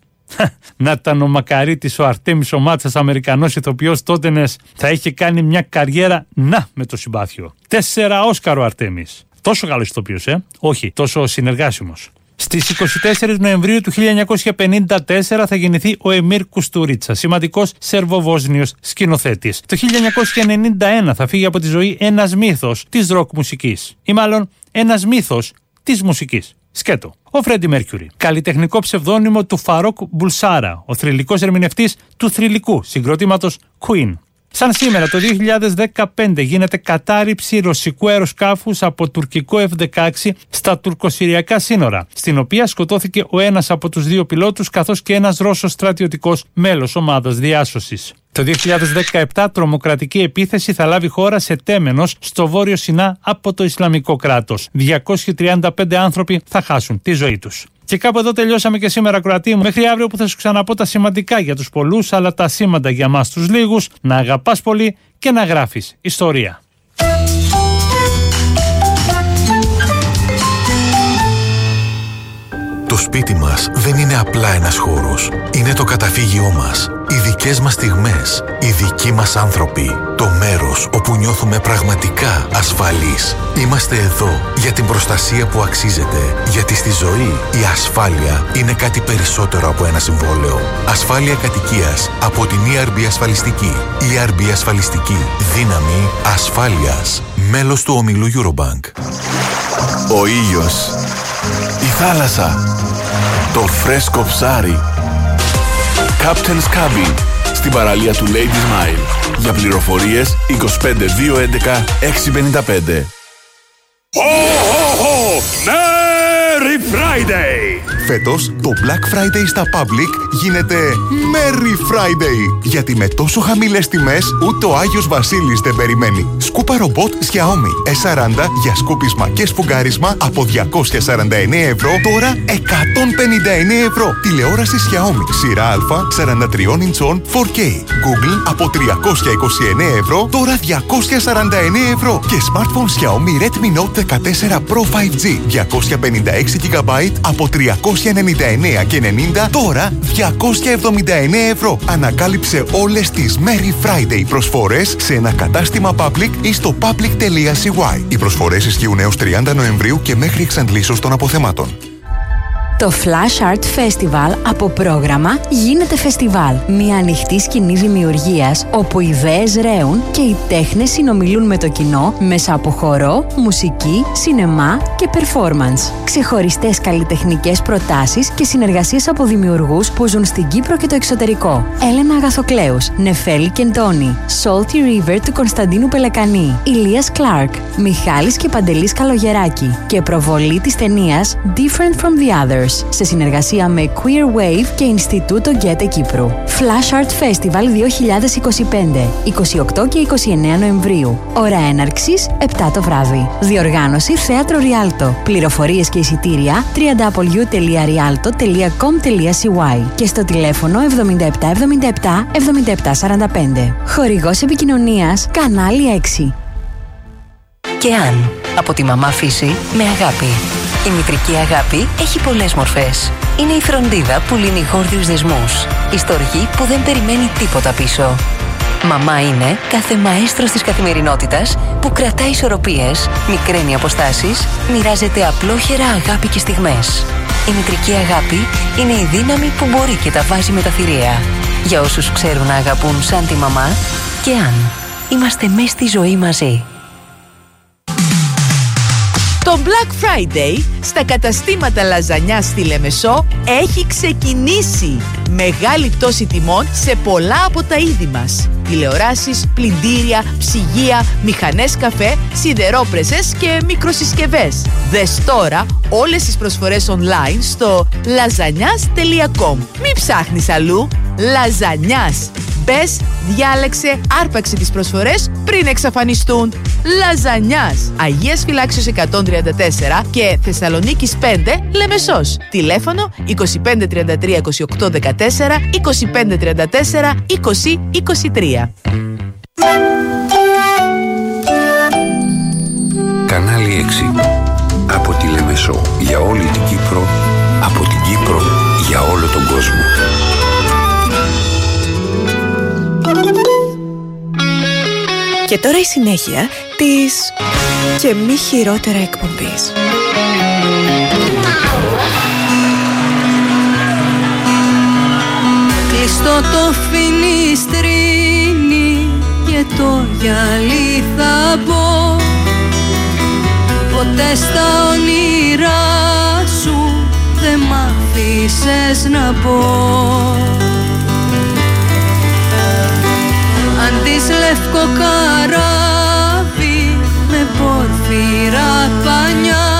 Να ήταν ο Μακαρίτης ο Αρτέμις ο Μάτσας, Αμερικανός ηθοποιός τότενες, θα είχε κάνει μια καριέρα να με το συμπάθειο. Τέσσερα Όσκαρ ο Αρτέμις. Τόσο καλός ηθοποιός, ε? Όχι, τόσο συνεργάσιμος. Στις είκοσι τέσσερις Νοεμβρίου του χίλια εννιακόσια πενήντα τέσσερα θα γεννηθεί ο Εμίρ Κουστουρίτσα, σημαντικός Σερβοβόσνιος σκηνοθέτης. Το χίλια εννιακόσια ενενήντα ένα θα φύγει από τη ζωή ένας μύθος της ροκ μουσικής, ή μάλλον ένας μύθος της μουσικής. Σκέτο. Ο Φρέντι Μέρκιουρι. Καλλιτεχνικό ψευδόνυμο του Φαρόκ Μπουλσάρα, ο θρυλικός ερμηνευτής του θρυλικού συγκροτήματος Queen. Σαν σήμερα το δύο χιλιάδες δεκαπέντε γίνεται κατάρριψη ρωσικού αεροσκάφους από τουρκικό εφ δεκαέξι στα τουρκοσυριακά σύνορα, στην οποία σκοτώθηκε ο ένας από τους δύο πιλότους καθώς και ένας Ρώσος στρατιωτικός μέλος ομάδας διάσωσης. Το δύο χιλιάδες δεκαεπτά τρομοκρατική επίθεση θα λάβει χώρα σε Τέμενος στο Βόρειο Σινά από το Ισλαμικό κράτος. διακόσιοι τριάντα πέντε άνθρωποι θα χάσουν τη ζωή τους. Και κάπου εδώ τελειώσαμε και σήμερα, κροατή μου. Μέχρι αύριο που θα σου ξαναπώ τα σημαντικά για τους πολλούς, αλλά τα σήμαντα για μας τους λίγους. Να αγαπάς πολύ και να γράφεις ιστορία. Το σπίτι μας δεν είναι απλά ένας χώρος. Είναι το καταφύγιό μας. Οι δικές μας στιγμές. Οι δικοί μας άνθρωποι. Το μέρος όπου νιώθουμε πραγματικά ασφαλείς. Είμαστε εδώ για την προστασία που αξίζεται. Γιατί στη ζωή η ασφάλεια είναι κάτι περισσότερο από ένα συμβόλαιο. Ασφάλεια κατοικίας από την ι αρ μπι Ασφαλιστική. ι αρ μπι Ασφαλιστική. Δύναμη ασφάλειας. Μέλος του ομίλου Eurobank. Ο ήλιος. Η θάλασσα. Το φρέσκο ψάρι. Captain's Cabin. Στην παραλία του Ladies Mile. Για πληροφορίες είκοσι πέντε δύο έντεκα έξι πενήντα πέντε. Ho, ho, ho! Merry Friday! Φέτος, το Black Friday στα Public γίνεται Merry Friday. Γιατί με τόσο χαμηλές τιμές, ούτε ο Άγιος Βασίλης δεν περιμένει. Σκούπα ρομπότ Xiaomi ες σαράντα για σκούπισμα και σφουγγάρισμα από διακόσια σαράντα εννέα ευρώ, τώρα εκατόν πενήντα εννέα ευρώ. Τηλεόραση Xiaomi σειρά Α σαράντα τρία ιντσών φορ κέι. Google από τριακόσια είκοσι εννέα ευρώ, τώρα διακόσια σαράντα εννέα ευρώ. Και smartphone Xiaomi Redmi Note δεκατέσσερα Pro φάιβ τζι διακόσια πενήντα έξι τζι μπι από τριακόσια ενενήντα εννέα και ενενήντα, τώρα διακόσια εβδομήντα εννέα ευρώ. Ανακάλυψε όλες τις Merry Friday προσφορές σε ένα κατάστημα Public ή στο public τελεία σι γουάι. Οι προσφορές ισχύουν έως τριάντα Νοεμβρίου και μέχρι εξαντλήσεως των αποθεμάτων. Το Flash Art Festival από πρόγραμμα γίνεται φεστιβάλ. Μια ανοιχτή σκηνή δημιουργίας όπου ιδέες ρέουν και οι τέχνες συνομιλούν με το κοινό μέσα από χορό, μουσική, σινεμά και performance. Ξεχωριστές καλλιτεχνικές προτάσεις και συνεργασίες από δημιουργούς που ζουν στην Κύπρο και το εξωτερικό. Έλενα Αγαθοκλέους, Νεφέλη Κεντώνη, Salty River του Κωνσταντίνου Πελεκανή, Ηλίας Κλάρκ, Μιχάλης και Παντελής Καλογεράκη και προβολή της ταινίας Different from the Others, σε συνεργασία με Queer Wave και Ινστιτούτο Γκέτε Κύπρου. Flash Art Festival δύο χιλιάδες είκοσι πέντε, είκοσι οκτώ και είκοσι εννέα Νοεμβρίου. Ώρα έναρξης επτά το βράδυ. Διοργάνωση Θέατρο Ριάλτο. Πληροφορίες και εισιτήρια double-u double-u double-u τελεία rialto τελεία com τελεία σι γουάι και στο τηλέφωνο εβδομήντα επτά εβδομήντα επτά εβδομήντα επτά σαράντα πέντε. Χορηγός επικοινωνίας Κανάλι έξι. Και αν από τη μαμά φύση με αγάπη. Η μητρική αγάπη έχει πολλές μορφές. Είναι η φροντίδα που λύνει γόρδιους δεσμούς. Η στοργή που δεν περιμένει τίποτα πίσω. Μαμά είναι κάθε μαέστρος της καθημερινότητας που κρατάει ισορροπίες, μικραίνει αποστάσεις, μοιράζεται απλόχερα αγάπη και στιγμές. Η μητρική αγάπη είναι η δύναμη που μπορεί και τα βάζει με τα θηρία. Για όσους ξέρουν να αγαπούν σαν τη μαμά, και αν είμαστε μες στη ζωή μαζί. Το Black Friday στα καταστήματα λαζανιά στη Λεμεσό έχει ξεκινήσει. Μεγάλη πτώση τιμών σε πολλά από τα είδη μας. Τηλεοράσεις, πλυντήρια, ψυγεία, μηχανές καφέ, σιδερόπρεσες και μικροσυσκευές. Δες τώρα όλες τις προσφορές online στο λαζανιάς τελεία κομ. Μην ψάχνεις αλλού. Λαζανιάς. Μπες, διάλεξε, άρπαξε τις προσφορές πριν εξαφανιστούν. Λαζανιάς. Αγίας Φυλάξεως εκατόν τριάντα τέσσερα και Θεσσαλονίκης πέντε, Λεμεσός. Τηλέφωνο είκοσι πέντε τριάντα τρία είκοσι οκτώ δεκατέσσερα, είκοσι πέντε τριάντα τέσσερα είκοσι είκοσι τρία. Κανάλι έξι. Από τη Λεμεσό για όλη την Κύπρο, από την Κύπρο για όλο τον κόσμο. Και τώρα η συνέχεια της και μη χειρότερα εκπομπής. Κλειστό το φινιστρίνι και το γυαλί θα μπω. Ποτέ στα όνειρά σου δεν μ' αφήσες να πω. Αντίς λευκό καράβι με πορφύρα πανιά,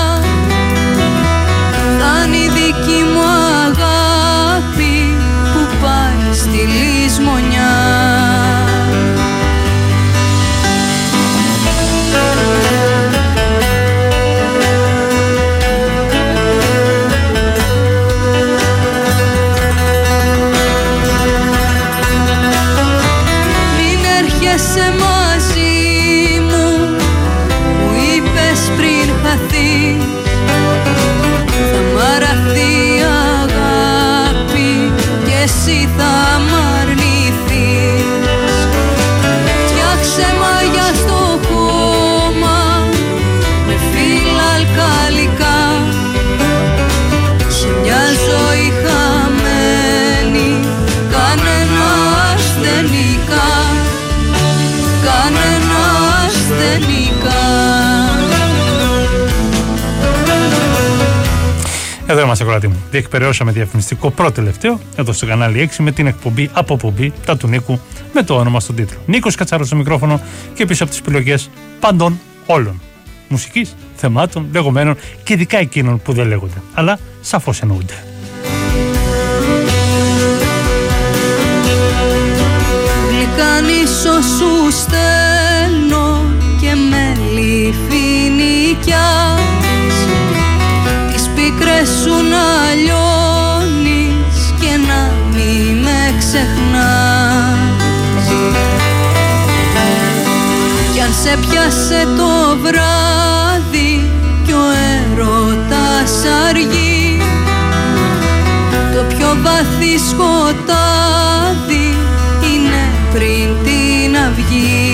θα είναι η δική μου αγάπη που πάει στη λησμονιά. Σε μαζί μου, μου είπες πριν χαθείς, θα μ' αραθεί αγάπη και εσύ θα μ' αρνηθείς. Φτιάξε μαγιά στο χώμα με φύλλα αλκαλικά, σε μια ζωή χαμένη κανένα ασθενικά. Κανένα ασθενικά. Εδώ είμαστε, κοράτη μου. Διεκπαιρεώσαμε διαφημιστικό πρώτο τελευταίο εδώ στο κανάλι έξι με την εκπομπή Αποπομπή τα του Νίκου με το όνομα στον τίτλο. Νίκος Κατσάρος στο μικρόφωνο και πίσω από τις επιλογές παντών όλων. Μουσικής, θεμάτων, λεγόμενων και ειδικά εκείνων που δεν λέγονται. Αλλά σαφώς εννοούνται. κάνεις όσου στέλνω και με λιφινικιάς, τις πίκρες σου να λιώνεις και να μη με ξεχνάς. Κι αν σε πιάσε το βράδυ κι ο έρωτας αργεί, το πιο βαθύ σκοτάδι είναι πριν την αυγή.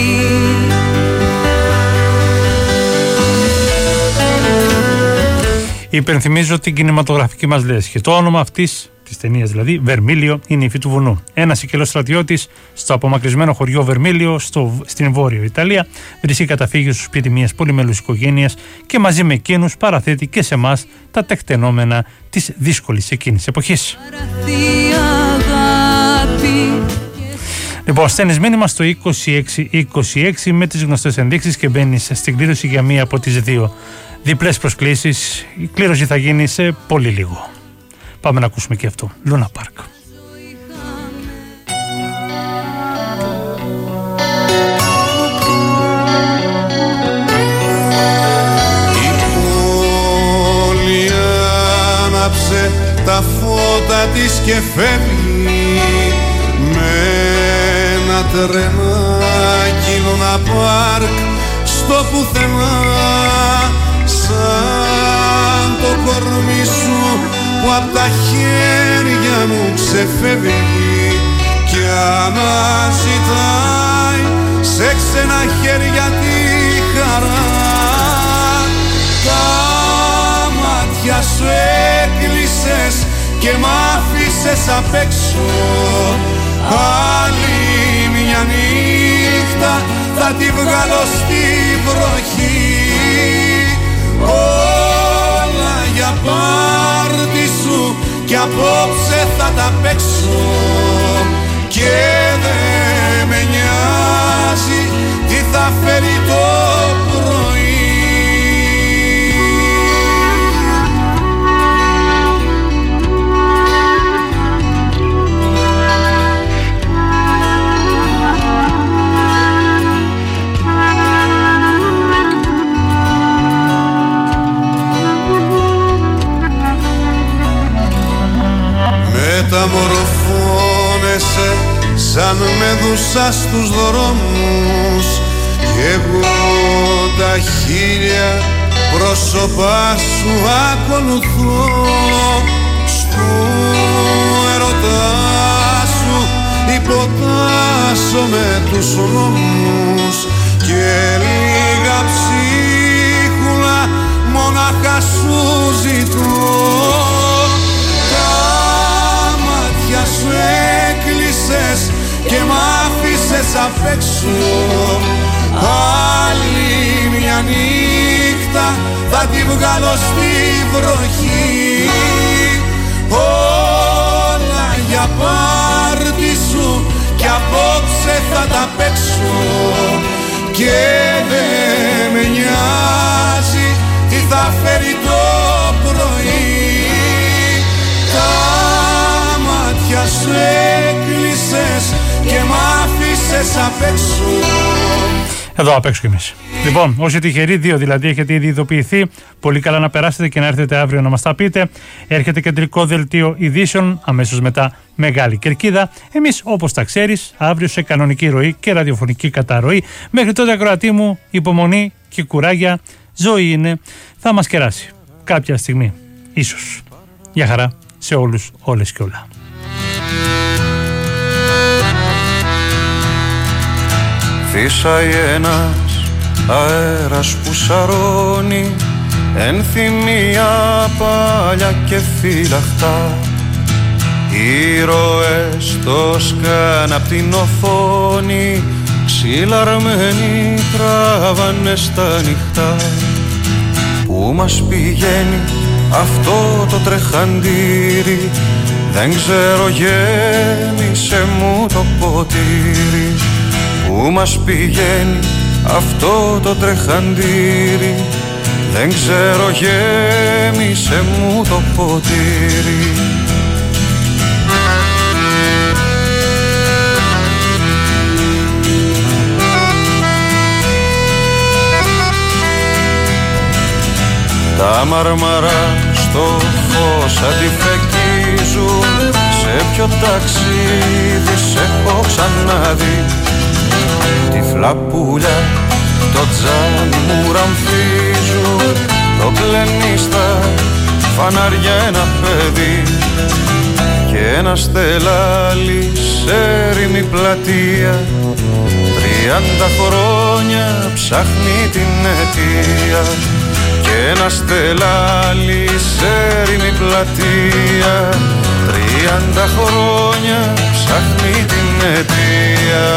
Υπενθυμίζω την κινηματογραφική μας λέσχη. Το όνομα αυτής της ταινίας, δηλαδή Βερμίλιο, είναι η Υφή του Βουνού. Ένας σικελός στρατιώτης στο απομακρυσμένο χωριό Βερμίλιο, στο, στην Βόρειο Ιταλία, βρίσκει καταφύγιο στο σπίτι μιας πολυμελούς οικογένειας και μαζί με εκείνους παραθέτει και σε εμάς τα τεκτενόμενα της δύσκολης εκείνης εποχής. Λοιπόν, στέλνεις μήνυμα στο είκοσι έξι είκοσι έξι με τις γνωστές ενδείξεις και μπαίνεις στην κλήρωση για μία από τις δύο διπλές προσκλήσεις. Η κλήρωση θα γίνει σε πολύ λίγο. Πάμε να ακούσουμε και αυτό. Λούνα Πάρκ. Η πόλη άναψε τα φώτα της και φεύγει με ένα τρενάκι Λούνα Πάρκ στο πουθενά, σαν το κορμί σου που απ' τα χέρια μου ξεφεύγει και αναζητάει σε ξένα χέρια τη χαρά. Τα μάτια σου έκλεισες και μ' άφησες απ' έξω, άλλη μια νύχτα θα τη βγάλω στη βροχή. Όλα για πάρτι σου κι απόψε θα τα παίξω και δεν με νοιάζει τι θα φέρει το πρωί. Μεταμορφώνεσαι σαν μέδουσα στους δρόμους κι εγώ τα χίλια πρόσωπά σου ακολουθώ. Στου ερωτά σου υποτάσσω με τους νόμους και λίγα ψίχουλα μόναχα σου ζητώ. Σου έκλεισες και μ' άφησες απ' έξω, άλλη μια νύχτα θα τη βγάλω στη βροχή. Όλα για πάρτι σου κι απόψε θα τα παίξω και δεν με νοιάζει τι θα φέρει το πρωί. Σου έκλεισες και μ' άφησες απ' έξω. Εδώ απ' έξω κι εμείς. Λοιπόν, όσοι τυχεροί, δύο δηλαδή, έχετε ήδη ειδοποιηθεί. Πολύ καλά να περάσετε και να έρθετε αύριο να μας τα πείτε. Έρχεται κεντρικό δελτίο ειδήσεων, αμέσως μετά Μεγάλη Κερκίδα. Εμείς, όπως τα ξέρεις, αύριο σε κανονική ροή και ραδιοφωνική καταρροή. Μέχρι τότε, ακροατή μου, υπομονή και κουράγια. Ζωή είναι, θα μας κεράσει κάποια στιγμή, ίσως. Γεια χαρά σε όλους, όλες και όλα. Φύσαει ένας αέρας που σαρώνει ενθυμία παλιά και φυλαχτά. Ήρωες το σκάν απ' την οθόνη, ξυλαρμένοι τράβανε στα νυχτά. Πού μας πηγαίνει αυτό το τρεχαντήρι, δεν ξέρω, γέμισε μου το ποτήρι. Πού μας πηγαίνει αυτό το τρεχαντήρι, δεν ξέρω, γέμισε μου το ποτήρι. Τα μαρμαρά στο φως αντιφεκίζουν. Σε ποιο ταξίδι σε έχω ξαναδεί. Τη φλαπούλια το τζάμι μου ραμφίζουν. Το πλένει στα φανάρια ένα παιδί. Και ένα στελάλι σε έρημη πλατεία. Τριάντα χρόνια ψάχνει την αιτία. Και ένα στελάλι σε έρημη πλατεία. Τριάντα χρόνια ψάχνει την αιτία.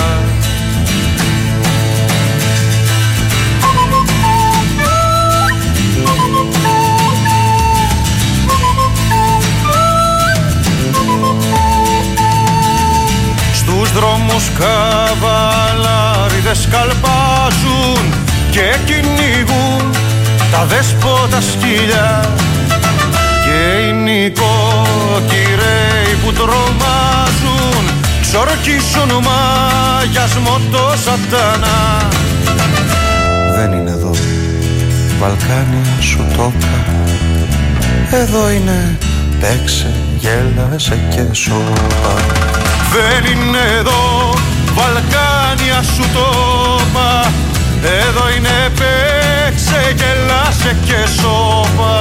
Στους δρόμους καβαλάριδες καλπάζουν και κυνηγούν τα δέσποτα σκυλιά. Και οι νοικοκυρέοι που τρομάζουν ξορκίσουν μαγιασμό το σατανά. Δεν είναι εδώ Βαλκάνια σου το είπα. Εδώ είναι παίξε, γέλασε και σώπα. Δεν είναι εδώ Βαλκάνια σου το είπα. Εδώ είναι παίξε, γέλασε και σώπα.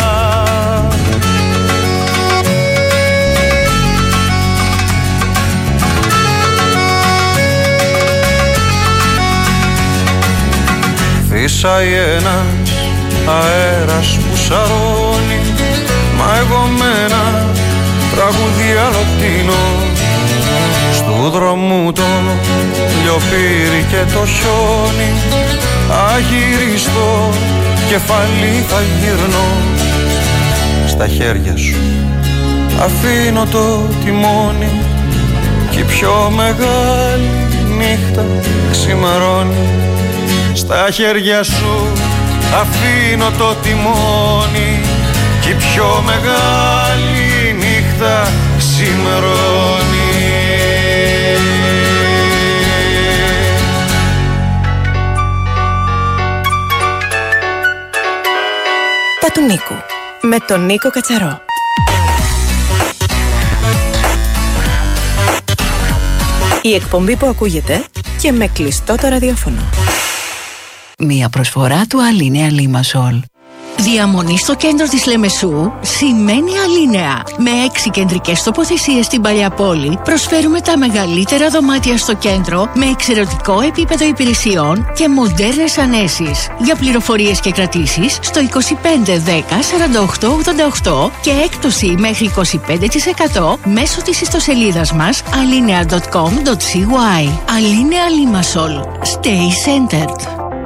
Φύσαει ένας αέρας που σαρώνει. Μα εγώ με ένα τραγούδι αλλοτινό. Στου δρόμου το λιοπύρι και το χιόνι. Αγυριστό κεφάλι θα γυρνώ. Στα χέρια σου αφήνω το τιμόνι. Κι η πιο μεγάλη νύχτα ξημερώνει. Στα χέρια σου αφήνω το τιμόνι. Κι η πιο μεγάλη νύχτα ξημερώνει. Τα του Νίκου με τον Νίκο Κατσαρό. Η εκπομπή που ακούγεται και με κλειστό το ραδιόφωνο. Μία προσφορά του Αλίνεα Λίμασολ. Διαμονή στο κέντρο της Λεμεσού σημαίνει Αλίνεα. Με έξι κεντρικές τοποθεσίες στην Παλιά Πόλη προσφέρουμε τα μεγαλύτερα δωμάτια στο κέντρο με εξαιρετικό επίπεδο υπηρεσιών και μοντέρνες ανέσεις. Για πληροφορίες και κρατήσεις στο είκοσι πέντε δέκα σαράντα οκτώ ογδόντα οκτώ και έκπτωση μέχρι είκοσι πέντε τοις εκατό μέσω της ιστοσελίδας μας alinea τελεία com τελεία cy. Αλίνεα Limassol. Stay centered.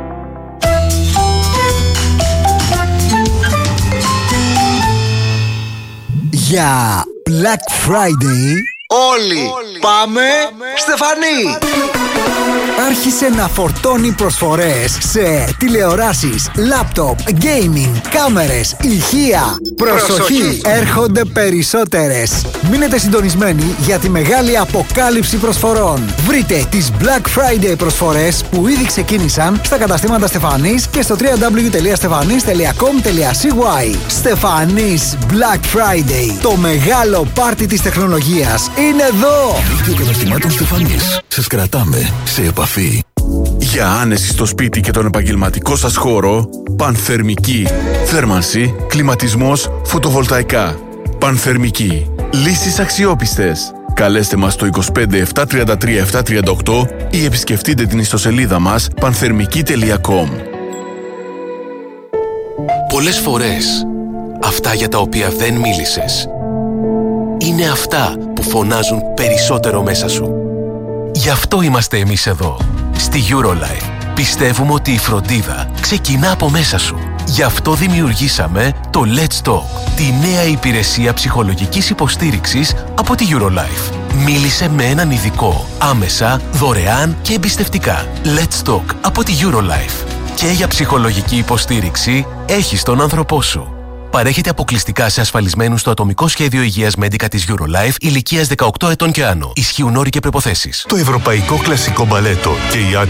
Για Black Friday όλοι, όλοι πάμε, πάμε Στεφανή. Άρχισε να φορτώνει προσφορές σε τηλεοράσεις, λάπτοπ, gaming, κάμερες, ηχεία. Προσοχή, Προσοχή, έρχονται περισσότερες. Μείνετε συντονισμένοι για τη μεγάλη αποκάλυψη προσφορών. Βρείτε τις Black Friday προσφορές που ήδη ξεκίνησαν στα καταστήματα Στεφανής και στο double-u double-u double-u τελεία στεφανής τελεία com τελείαcy. Στεφανής Black Friday. Το μεγάλο πάρτι της τεχνολογίας είναι εδώ. Δίκτυο καταστημάτων Στεφανής. Σας κρατάμε σε επαφή. Για άνεση στο σπίτι και τον επαγγελματικό σας χώρο, Πανθερμική. Θέρμανση, κλιματισμός, φωτοβολταϊκά. Πανθερμική. Λύσεις αξιόπιστες. Καλέστε μας στο είκοσι πέντε επτακόσια τριάντα τρία επτακόσια τριάντα οκτώ ή επισκεφτείτε την ιστοσελίδα μας πανθερμική τελεία com. Πολλές φορές, αυτά για τα οποία δεν μίλησες είναι αυτά που φωνάζουν περισσότερο μέσα σου. Γι' αυτό είμαστε εμείς εδώ. Στη Eurolife πιστεύουμε ότι η φροντίδα ξεκινά από μέσα σου. Γι' αυτό δημιουργήσαμε το Let's Talk, τη νέα υπηρεσία ψυχολογικής υποστήριξης από τη Eurolife. Μίλησε με έναν ειδικό, άμεσα, δωρεάν και εμπιστευτικά. Let's Talk από τη Eurolife. Και για ψυχολογική υποστήριξη έχεις τον άνθρωπό σου. Παρέχεται αποκλειστικά σε ασφαλισμένους στο ατομικό σχέδιο υγείας Medica της Eurolife ηλικίας δεκαοκτώ ετών και άνω. Ισχύουν όροι και προϋποθέσεις. Το Ευρωπαϊκό Κλασικό Μπαλέτο και η